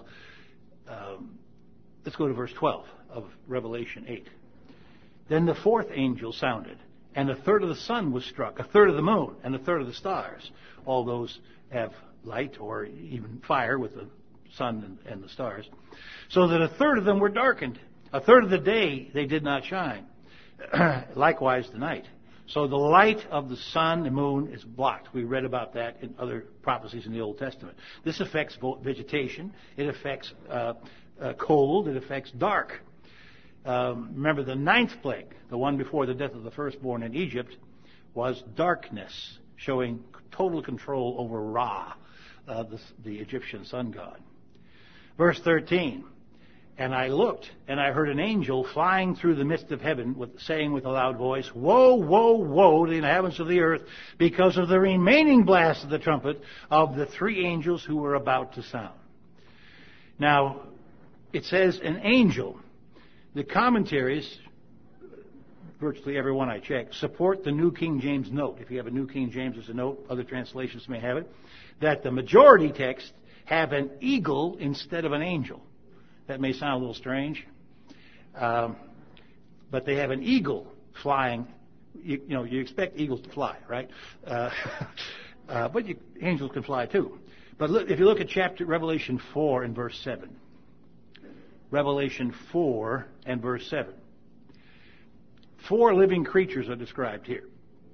um, let's go to verse twelve of Revelation eight. Then the fourth angel sounded, and a third of the sun was struck, a third of the moon, and a third of the stars. All those have light or even fire with the sun and, and the stars. So that a third of them were darkened. A third of the day they did not shine. Likewise the night. So the light of the sun and moon is blocked. We read about that in other prophecies in the Old Testament. This affects vegetation. It affects uh, uh, cold. It affects dark. Um, remember, the ninth plague, the one before the death of the firstborn in Egypt, was darkness, showing total control over Ra, uh, the, the Egyptian sun god. Verse thirteen, and I looked, and I heard an angel flying through the midst of heaven, with, saying with a loud voice, Woe, woe, woe to the inhabitants of the earth, because of the remaining blast of the trumpet of the three angels who were about to sound. Now, it says an angel. The commentaries, virtually every one I checked, support the New King James note. If you have a New King James, there's a note. Other translations may have it. That the majority text have an eagle instead of an angel. That may sound a little strange. Um, but they have an eagle flying. You, you know, you expect eagles to fly, right? Uh, uh, but you, angels can fly too. But look, if you look at chapter Revelation four and verse seven. Revelation four and verse seven. Four living creatures are described here.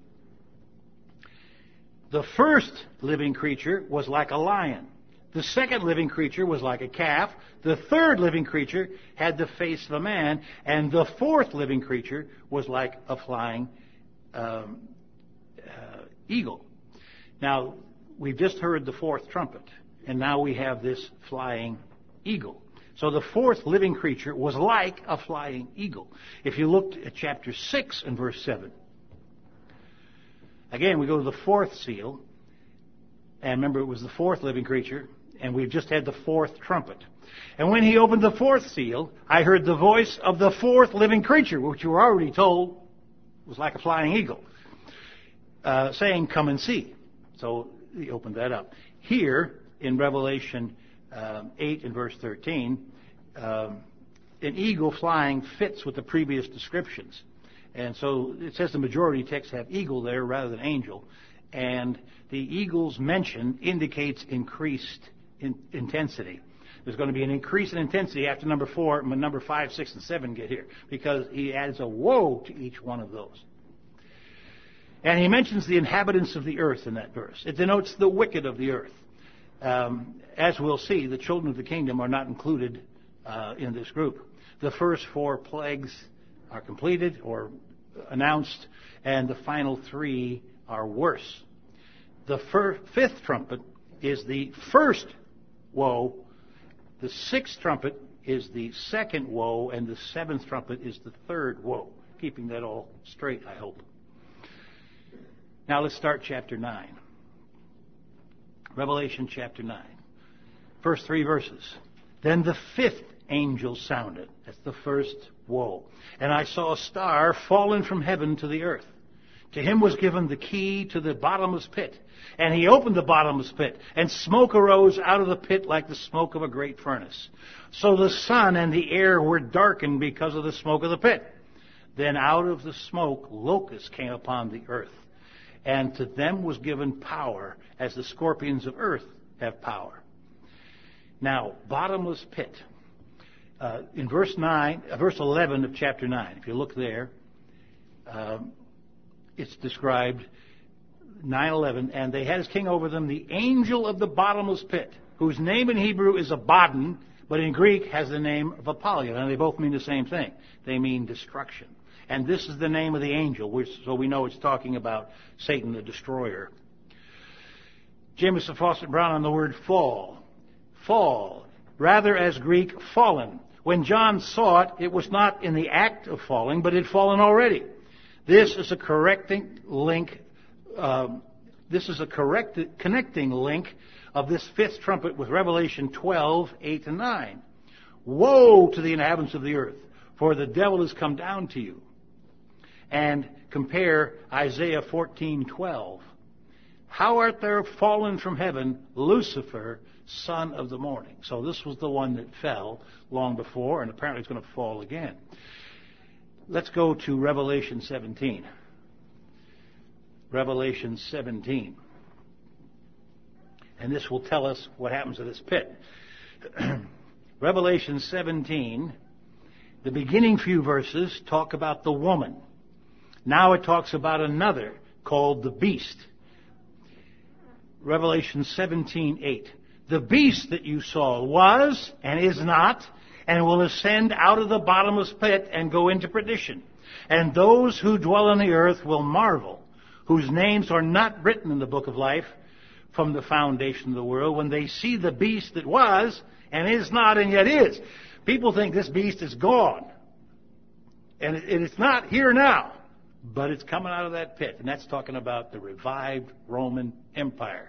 The first living creature was like a lion. The second living creature was like a calf. The third living creature had the face of a man. And the fourth living creature was like a flying um, uh, eagle. Now, we've just heard the fourth trumpet. And now we have this flying eagle. So the fourth living creature was like a flying eagle. If you looked at chapter six and verse seven, again, we go to the fourth seal. And remember, it was the fourth living creature. And we've just had the fourth trumpet. And when he opened the fourth seal, I heard the voice of the fourth living creature, which you were already told was like a flying eagle, uh, saying, Come and see. So he opened that up. Here, in Revelation um, eight and verse thirteen, um, an eagle flying fits with the previous descriptions. And so it says the majority texts have eagle there rather than angel. And the eagle's mention indicates increased in intensity. There's going to be an increase in intensity after number four, when number five, six, and seven get here, because he adds a woe to each one of those. And he mentions the inhabitants of the earth in that verse. It denotes the wicked of the earth. Um, as we'll see, the children of the kingdom are not included uh, in this group. The first four plagues are completed or announced, and the final three are worse. The fir- fifth trumpet is the first woe. The sixth trumpet is the second woe, and the seventh trumpet is the third woe. keeping that all straight, I hope. Now let's start chapter nine. Revelation chapter nine. First three verses. Then the fifth angel sounded. That's the first woe. And I saw a star fallen from heaven to the earth. To him was given the key to the bottomless pit. And he opened the bottomless pit, and smoke arose out of the pit like the smoke of a great furnace. So the sun and the air were darkened because of the smoke of the pit. Then out of the smoke locusts came upon the earth. And to them was given power, as the scorpions of earth have power. Now, bottomless pit. Uh, in verse nine, uh, verse eleven of chapter nine, if you look there, um, it's described, nine eleven, and they had as king over them the angel of the bottomless pit, whose name in Hebrew is Abaddon, but in Greek has the name of Apollyon, and they both mean the same thing. They mean destruction. And this is the name of the angel, so we know it's talking about Satan the destroyer. Jameson Fawcett Brown on the word fall. Fall, rather as Greek fallen. When John saw it, it was not in the act of falling, but it had fallen already. This is a correcting link. Um, this is a correct, connecting link of this fifth trumpet with Revelation twelve, eight and nine. Woe to the inhabitants of the earth, for the devil has come down to you. And compare Isaiah fourteen, twelve. How art thou fallen from heaven, Lucifer, son of the morning? So this was the one that fell long before, and apparently it's going to fall again. Let's go to Revelation seventeen. Revelation seventeen. And this will tell us what happens to this pit. Revelation seventeen, the beginning few verses talk about the woman. Now it talks about another called the beast. Revelation seventeen, eight. The beast that you saw was and is not, and will ascend out of the bottomless pit and go into perdition. And those who dwell on the earth will marvel, whose names are not written in the book of life from the foundation of the world, when they see the beast that was and is not and yet is. People think this beast is gone. And it's not here now, but it's coming out of that pit. And that's talking about the revived Roman Empire,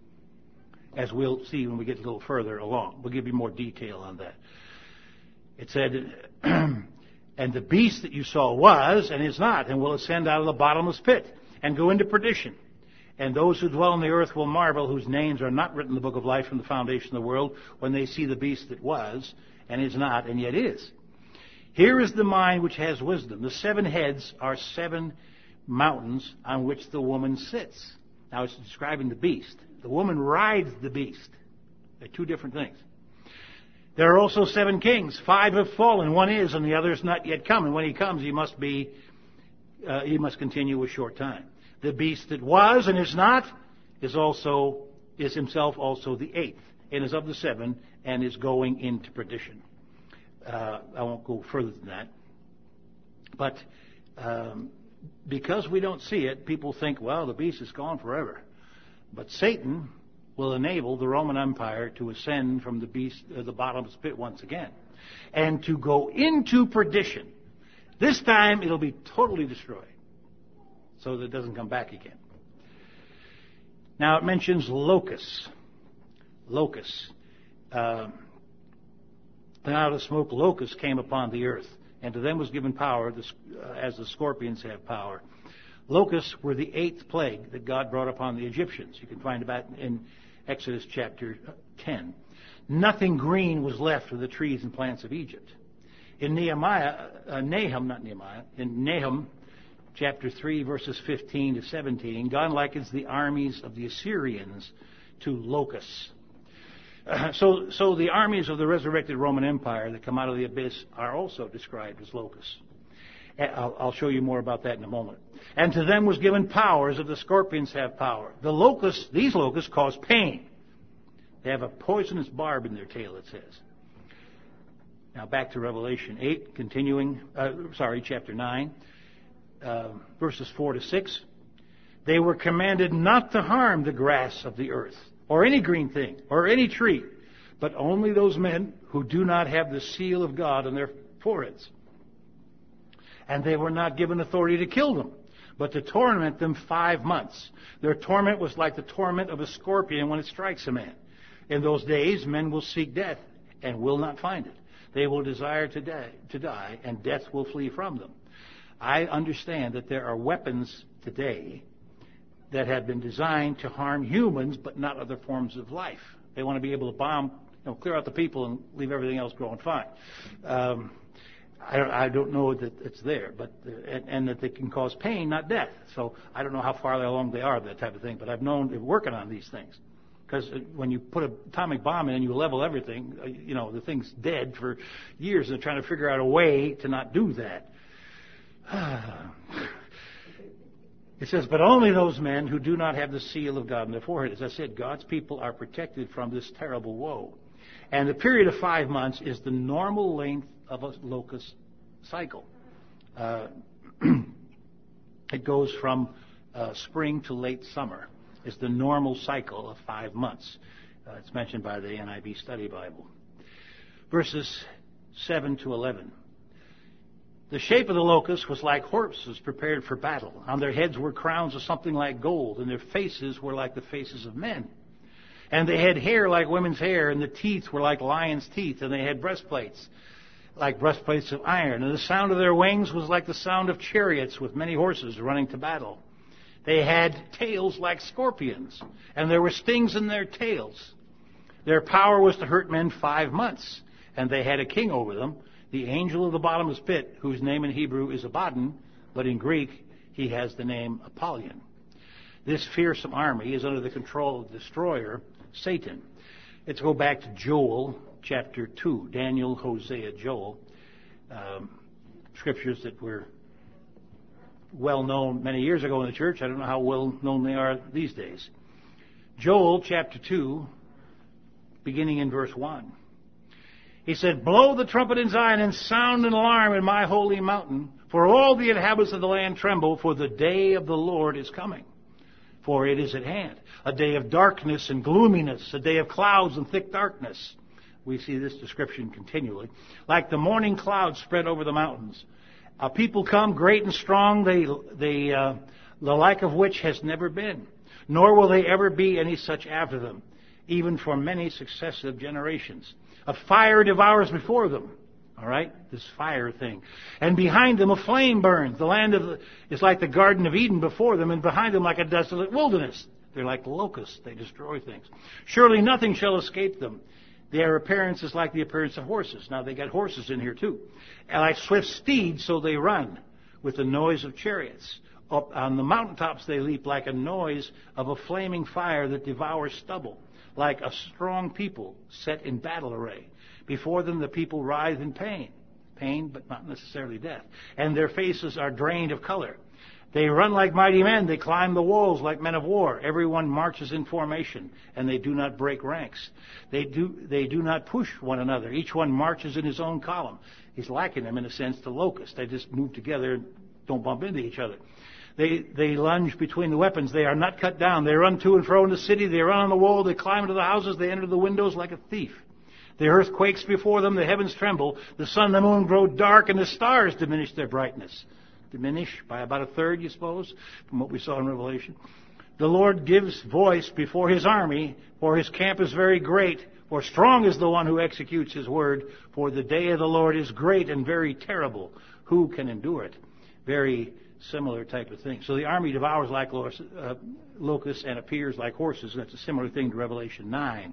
as we'll see when we get a little further along. We'll give you more detail on that. It said, and the beast that you saw was and is not, and will ascend out of the bottomless pit and go into perdition. And those who dwell on the earth will marvel, whose names are not written in the book of life from the foundation of the world, when they see the beast that was and is not and yet is. Here is the mind which has wisdom. The seven heads are seven mountains on which the woman sits. Now it's describing the beast. The woman rides the beast. They're two different things. There are also seven kings. Five have fallen. One is, and the other is not yet come. And when he comes, he must be, uh, he must continue a short time. The beast that was and is not is also, is himself also the eighth, and is of the seven, and is going into perdition. Uh, I won't go further than that. But um, because we don't see it, people think, well, the beast is gone forever. But Satan will enable the Roman Empire to ascend from the beast, uh, the bottomless pit once again, and to go into perdition. This time it'll be totally destroyed, so that it doesn't come back again. Now it mentions locusts. Locusts. Um, and out of the smoke locusts came upon the earth, and to them was given power, as the scorpions have power. Locusts were the eighth plague that God brought upon the Egyptians. You can find about in Exodus chapter ten. Nothing green was left of the trees and plants of Egypt. In Nehemiah, uh, Nahum, not Nehemiah, in Nahum chapter three, verses fifteen to seventeen, God likens the armies of the Assyrians to locusts. Uh, so, so the armies of the resurrected Roman Empire that come out of the abyss are also described as locusts. I'll, I'll show you more about that in a moment. And to them was given power, as if the scorpions have power. The locusts, these locusts cause pain. They have a poisonous barb in their tail, it says. Now back to Revelation eight, continuing, uh, sorry, chapter nine, uh, verses four to six. They were commanded not to harm the grass of the earth, or any green thing, or any tree, but only those men who do not have the seal of God on their foreheads. And they were not given authority to kill them, but to torment them five months. Their torment was like the torment of a scorpion when it strikes a man. In those days, men will seek death and will not find it. They will desire to die, to die, and death will flee from them. I understand that there are weapons today that have been designed to harm humans, but not other forms of life. They want to be able to bomb, you know, clear out the people and leave everything else growing fine. Um, I don't, I don't know that it's there, but uh, and, and that they can cause pain, not death. So I don't know how far along they are, that type of thing. But I've known they're working on these things. Because when you put an atomic bomb in and you level everything, you know, the thing's dead for years. And they're trying to figure out a way to not do that. It says, but only those men who do not have the seal of God in their forehead. As I said, God's people are protected from this terrible woe. And the period of five months is the normal length of a locust cycle. Uh, it goes from uh, spring to late summer. It's the normal cycle of five months. Uh, it's mentioned by the N I V Study Bible. Verses seven to eleven. The shape of the locust was like horses prepared for battle. On their heads were crowns of something like gold, and their faces were like the faces of men. And they had hair like women's hair, and the teeth were like lions' teeth, and they had breastplates like breastplates of iron. And the sound of their wings was like the sound of chariots with many horses running to battle. They had tails like scorpions, and there were stings in their tails. Their power was to hurt men five months, and they had a king over them, the angel of the bottomless pit, whose name in Hebrew is Abaddon, but in Greek he has the name Apollyon. This fearsome army is under the control of the destroyer, Satan. Let's go back to Joel chapter two, Daniel, Hosea, Joel, um, scriptures that were well known many years ago in the church. I don't know how well known they are these days. Joel chapter two, beginning in verse one. He said, blow the trumpet in Zion and sound an alarm in my holy mountain, for all the inhabitants of the land tremble, for the day of the Lord is coming. For it is at hand, a day of darkness and gloominess, a day of clouds and thick darkness. We see this description continually. Like the morning clouds spread over the mountains. A people come great and strong, they, they, uh, the like of which has never been, nor will they ever be any such after them, even for many successive generations. A fire devours before them. All right, this fire thing. And behind them a flame burns. The land of the, is like the Garden of Eden before them, and behind them like a desolate wilderness. They're like locusts. They destroy things. Surely nothing shall escape them. Their appearance is like the appearance of horses. Now they got horses in here too. And like swift steeds, so they run with the noise of chariots. Up on the mountaintops they leap like a noise of a flaming fire that devours stubble. Like a strong people set in battle array. Before them the people writhe in pain. Pain, but not necessarily death. And their faces are drained of color. They run like mighty men. They climb the walls like men of war. Everyone marches in formation, and they do not break ranks. They do, they do not push one another. Each one marches in his own column. He's liking them, in a sense, to locusts. They just move together and don't bump into each other. They, they lunge between the weapons. They are not cut down. They run to and fro in the city. They run on the wall. They climb into the houses. They enter the windows like a thief. The earth quakes before them. The heavens tremble. The sun and the moon grow dark, and the stars diminish their brightness. Diminish by about a third, you suppose, from what we saw in Revelation. The Lord gives voice before his army, for his camp is very great. For strong is the one who executes his word. For the day of the Lord is great and very terrible. Who can endure it? Very similar type of thing. So the army devours like locusts and appears like horses. That's a similar thing to Revelation nine.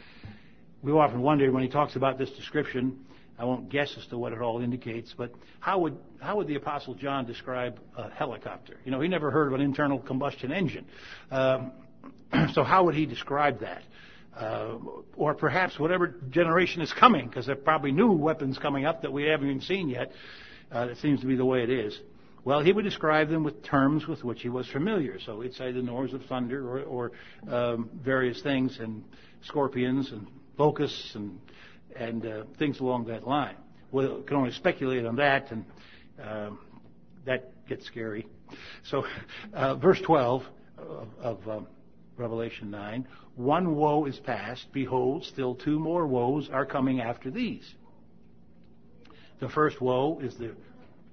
We've often wondered when he talks about this description, I won't guess as to what it all indicates, but how would how would the Apostle John describe a helicopter? You know, he never heard of an internal combustion engine. Um, so how would he describe that? Uh, or perhaps whatever generation is coming, because there are probably new weapons coming up that we haven't even seen yet. Uh, that seems to be the way it is. Well, he would describe them with terms with which he was familiar. So he'd say the noise of thunder or, or um, various things, and scorpions and locusts and and uh, things along that line. We can only speculate on that, and uh, that gets scary. So, uh, verse twelve of, of um, Revelation nine, one woe is past. Behold, still two more woes are coming after these. The first woe is the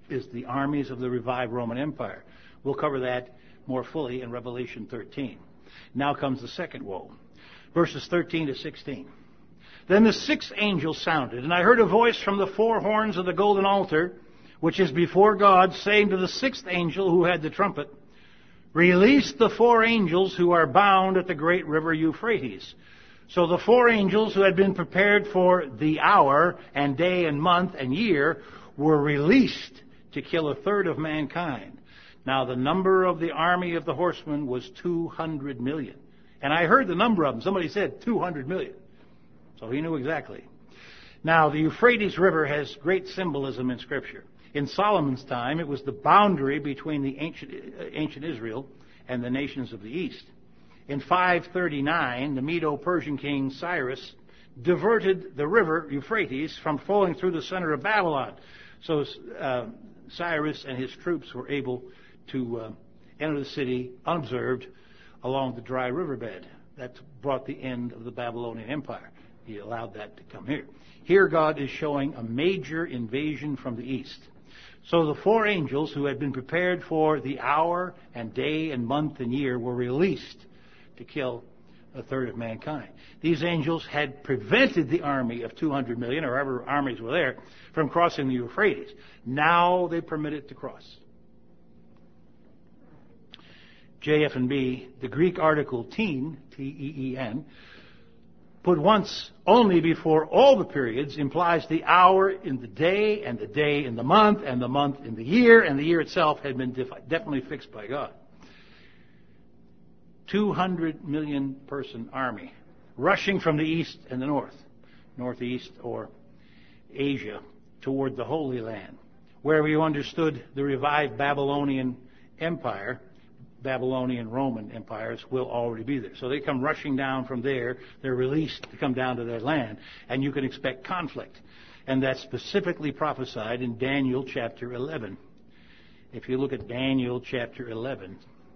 is the armies of the revived Roman Empire. We'll cover that more fully in Revelation thirteen. Now comes the second woe. Verses thirteen to sixteen. Then the sixth angel sounded, and I heard a voice from the four horns of the golden altar, which is before God, saying to the sixth angel who had the trumpet, "Release the four angels who are bound at the great river Euphrates." So the four angels who had been prepared for the hour and day and month and year were released to kill a third of mankind. Now the number of the army of the horsemen was two hundred million. And I heard the number of them. Somebody said two hundred million. So he knew exactly. Now the Euphrates River has great symbolism in Scripture. In Solomon's time, it was the boundary between the ancient, ancient Israel and the nations of the east. In five thirty-nine, the Medo-Persian king Cyrus diverted the river Euphrates from flowing through the center of Babylon. So uh, Cyrus and his troops were able to uh, enter the city unobserved along the dry riverbed. That brought the end of the Babylonian Empire. He allowed that to come here. Here God is showing a major invasion from the east. So the four angels who had been prepared for the hour and day and month and year were released to kill a third of mankind. These angels had prevented the army of two hundred million, or whatever armies were there, from crossing the Euphrates. Now they permit it to cross. J F and B, the Greek article teen, T E E N, put once only before all the periods implies the hour in the day, and the day in the month, and the month in the year, and the year itself had been def- definitely fixed by God. two hundred million person army rushing from the east and the north, northeast or Asia, toward the Holy Land, where we understood the revived Babylonian Empire, Babylonian Roman empires will already be there. So they come rushing down from there. They're released to come down to their land. And you can expect conflict. And that's specifically prophesied in Daniel chapter eleven. If you look at Daniel chapter eleven,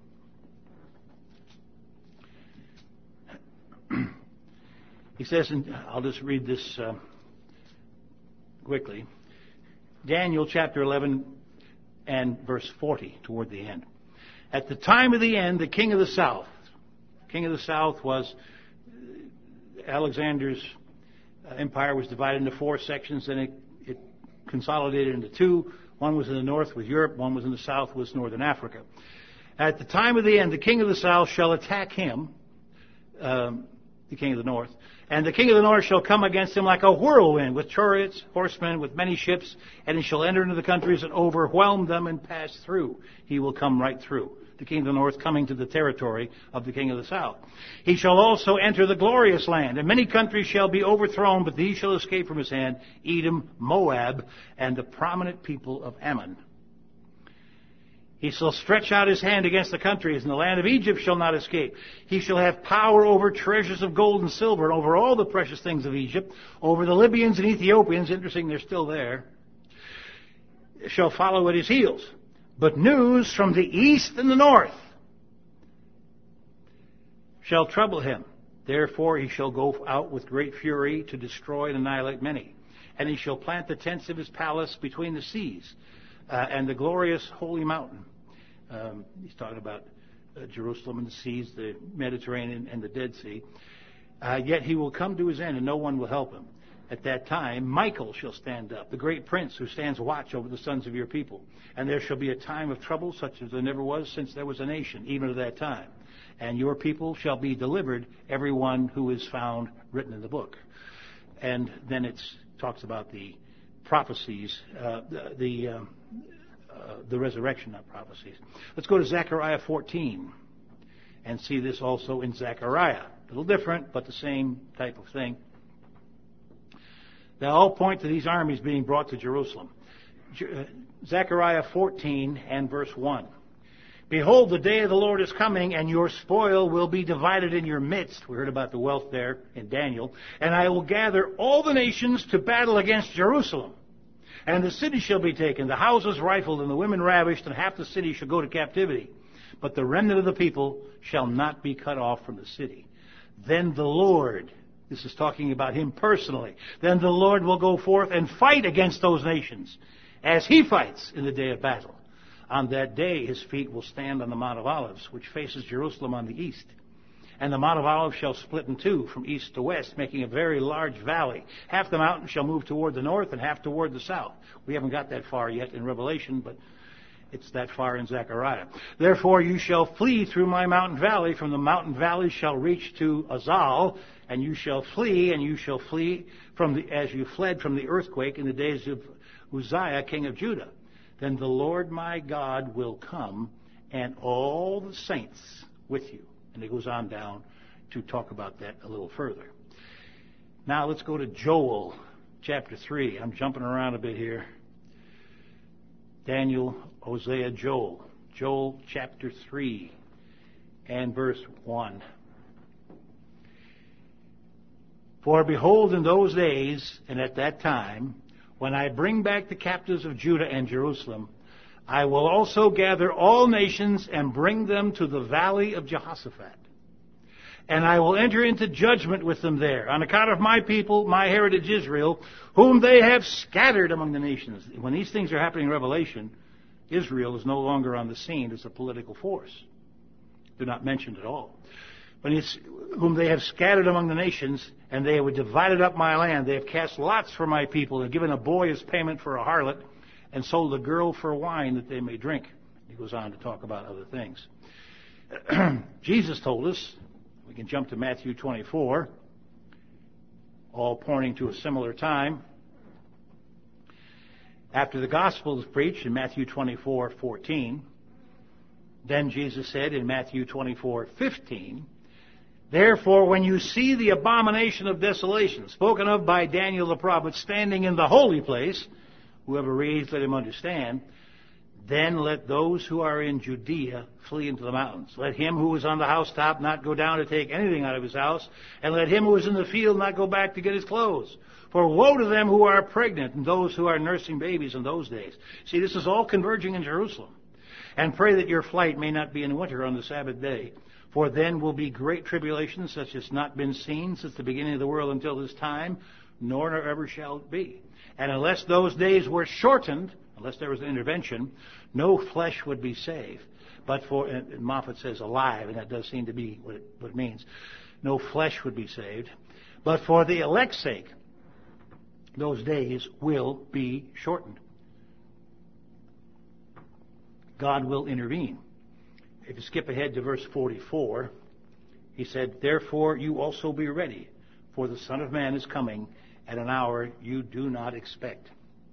he says, and I'll just read this uh, quickly. Daniel chapter eleven and verse forty toward the end. At the time of the end, the king of the south, king of the south was Alexander's empire was divided into four sections, and it, it consolidated into two. One was in the north with Europe, one was in the south with northern Africa. At the time of the end, the king of the south shall attack him, um, the king of the north, and the king of the north shall come against him like a whirlwind, with chariots, horsemen, with many ships, and he shall enter into the countries and overwhelm them and pass through. He will come right through. The king of the north coming to the territory of the king of the south. He shall also enter the glorious land, and many countries shall be overthrown, but these shall escape from his hand: Edom, Moab, and the prominent people of Ammon. He shall stretch out his hand against the countries, and the land of Egypt shall not escape. He shall have power over treasures of gold and silver, and over all the precious things of Egypt, over the Libyans and Ethiopians. Interesting, they're still there. Shall follow at his heels. But news from the east and the north shall trouble him. Therefore he shall go out with great fury to destroy and annihilate many. And he shall plant the tents of his palace between the seas uh, and the glorious holy mountain. Um, he's talking about uh, Jerusalem and the seas, the Mediterranean and the Dead Sea. Uh, yet he will come to his end, and no one will help him. At that time, Michael shall stand up, the great prince who stands watch over the sons of your people. And there shall be a time of trouble such as there never was since there was a nation, even at that time. And your people shall be delivered, every one who is found written in the book. And then it talks about the prophecies, uh, the the, um, uh, the resurrection, not prophecies. Let's go to Zechariah fourteen and see this also in Zechariah. A little different, but the same type of thing. They all point to these armies being brought to Jerusalem. Zechariah fourteen and verse one. Behold, the day of the Lord is coming, and your spoil will be divided in your midst. We heard about the wealth there in Daniel. And I will gather all the nations to battle against Jerusalem. And the city shall be taken, the houses rifled, and the women ravished, and half the city shall go to captivity. But the remnant of the people shall not be cut off from the city. Then the Lord... This is talking about him personally. Then the Lord will go forth and fight against those nations, as he fights in the day of battle. On that day his feet will stand on the Mount of Olives, which faces Jerusalem on the east. And the Mount of Olives shall split in two from east to west, making a very large valley. Half the mountain shall move toward the north and half toward the south. We haven't got that far yet in Revelation, but it's that far in Zechariah. Therefore you shall flee through my mountain valley. From the mountain valley shall reach to Azal, and you shall flee, and you shall flee from the, as you fled from the earthquake in the days of Uzziah, king of Judah. Then the Lord my God will come, and all the saints with you. And it goes on down to talk about that a little further. Now let's go to Joel chapter three. I'm jumping around a bit here. Daniel, Hosea, Joel. Joel chapter three and verse one. For behold, in those days and at that time, when I bring back the captives of Judah and Jerusalem, I will also gather all nations and bring them to the valley of Jehoshaphat. And I will enter into judgment with them there, on account of my people, my heritage Israel, whom they have scattered among the nations. When these things are happening in Revelation, Israel is no longer on the scene as a political force. They're not mentioned at all. When it's, whom they have scattered among the nations, and they have divided up my land. They have cast lots for my people, and given a boy as payment for a harlot, and sold a girl for wine that they may drink. He goes on to talk about other things. Jesus told us, we can jump to Matthew twenty-four, all pointing to a similar time. After the gospel is preached in Matthew twenty-four fourteen, then Jesus said in Matthew twenty-four fifteen, therefore, when you see the abomination of desolation, spoken of by Daniel the prophet, standing in the holy place, whoever reads, let him understand. Then let those who are in Judea flee into the mountains. Let him who is on the housetop not go down to take anything out of his house, and let him who is in the field not go back to get his clothes. For woe to them who are pregnant and those who are nursing babies in those days. See, this is all converging in Jerusalem. And pray that your flight may not be in winter on the Sabbath day. For then will be great tribulation, such as not been seen since the beginning of the world until this time, nor nor ever shall it be. And unless those days were shortened, unless there was an intervention, no flesh would be saved. But for, and Moffat says alive, and that does seem to be what it, what it means. No flesh would be saved. But for the elect's sake, those days will be shortened. God will intervene. If you skip ahead to verse forty-four, he said, therefore you also be ready, for the Son of Man is coming at an hour you do not expect.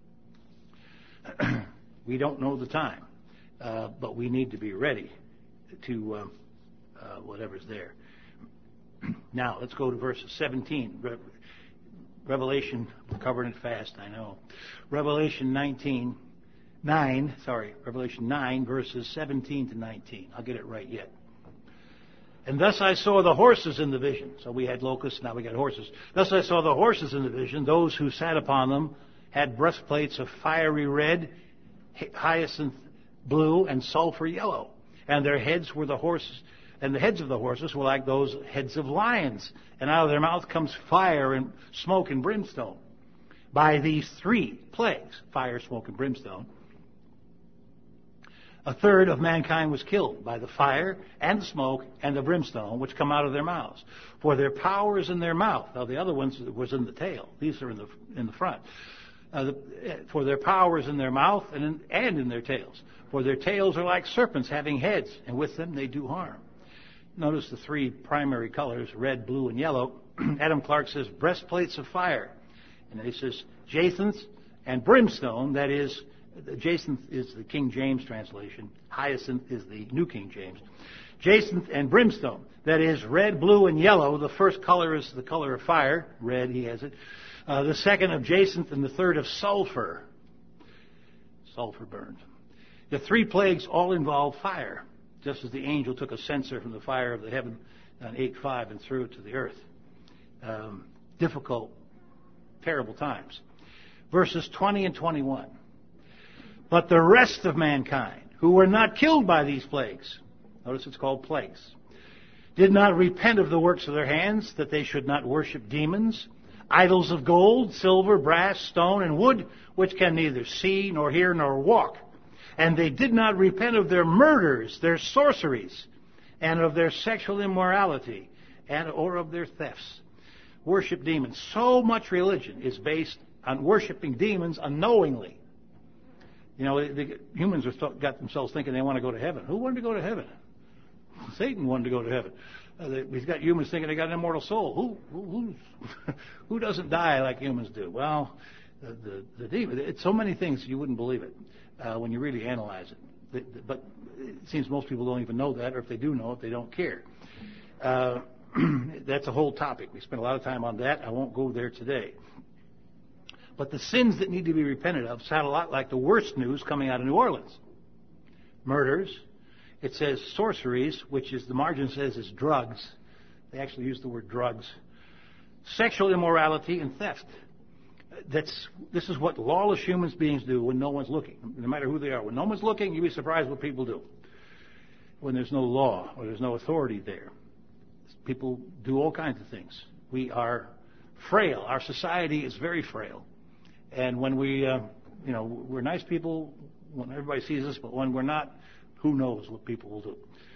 We don't know the time, uh, but we need to be ready to uh, uh, whatever's there. Now, let's go to verse seventeen. Re- Revelation, we're covering it fast, I know. Revelation nineteen, nine, sorry, Revelation nine, verses seventeen to nineteen. I'll get it right yet. And thus I saw the horses in the vision. So we had locusts, now we got horses. Thus I saw the horses in the vision. Those who sat upon them had breastplates of fiery red, hyacinth blue, and sulfur yellow. And their heads were the horses, and the heads of the horses were like those heads of lions. And out of their mouth comes fire and smoke and brimstone. By these three plagues, fire, smoke, and brimstone, a third of mankind was killed by the fire and the smoke and the brimstone which come out of their mouths. For their power is in their mouth. Now the other ones was in the tail. These are in the in the front. Uh, the, for their power is in their mouth and in, and in their tails. For their tails are like serpents having heads, and with them they do harm. Notice the three primary colors, red, blue, and yellow. Adam Clark says breastplates of fire. And then he says jacinth and brimstone, that is, jacinth is the King James translation. Hyacinth is the New King James. Jacinth and brimstone. That is red, blue, and yellow. The first color is the color of fire. Red, he has it. Uh, the second of jacinth and the third of sulfur. Sulfur burns. The three plagues all involve fire, just as the angel took a censer from the fire of the heaven on eight five and threw it to the earth. Um, difficult, terrible times. Verses twenty and twenty-one. But the rest of mankind, who were not killed by these plagues, notice it's called plagues, did not repent of the works of their hands, that they should not worship demons, idols of gold, silver, brass, stone, and wood, which can neither see, nor hear, nor walk. And they did not repent of their murders, their sorceries, and of their sexual immorality, and or of their thefts. Worship demons. So much religion is based on worshiping demons unknowingly. You know, the, the humans have th- got themselves thinking they want to go to heaven. Who wanted to go to heaven? Satan wanted to go to heaven. Uh, they, we've got humans thinking they got an immortal soul. Who who who, who doesn't die like humans do? Well, the the, the demon. It's so many things you wouldn't believe it uh, when you really analyze it. The, the, but it seems most people don't even know that, or if they do know it, they don't care. Uh, that's a whole topic. We spent a lot of time on that. I won't go there today. But the sins that need to be repented of sound a lot like the worst news coming out of New Orleans. Murders. It says sorceries, which is, the margin says, is drugs. They actually use the word drugs. Sexual immorality and theft. That's, this is what lawless human beings do when no one's looking, no matter who they are. When no one's looking, you'd be surprised what people do. When there's no law or there's no authority there. People do all kinds of things. We are frail. Our society is very frail. And when we, uh, you know, we're nice people when everybody sees us, but when we're not, who knows what people will do.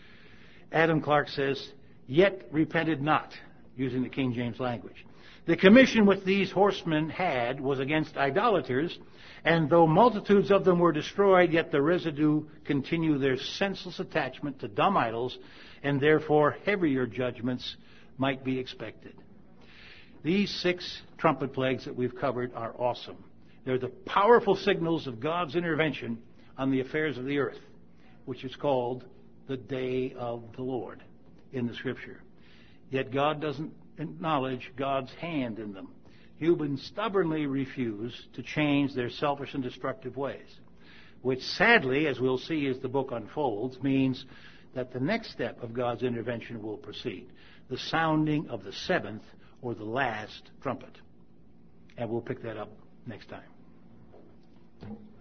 Adam Clark says, yet repented not, using the King James language. The commission which these horsemen had was against idolaters, and though multitudes of them were destroyed, yet the residue continue their senseless attachment to dumb idols, and therefore heavier judgments might be expected. These six trumpet plagues that we've covered are awesome. They're the powerful signals of God's intervention on the affairs of the earth, which is called the day of the Lord in the Scripture. Yet God doesn't acknowledge God's hand in them. Humans stubbornly refuse to change their selfish and destructive ways, which sadly, as we'll see as the book unfolds, means that the next step of God's intervention will proceed, the sounding of the seventh or the last trumpet. And we'll pick that up next time.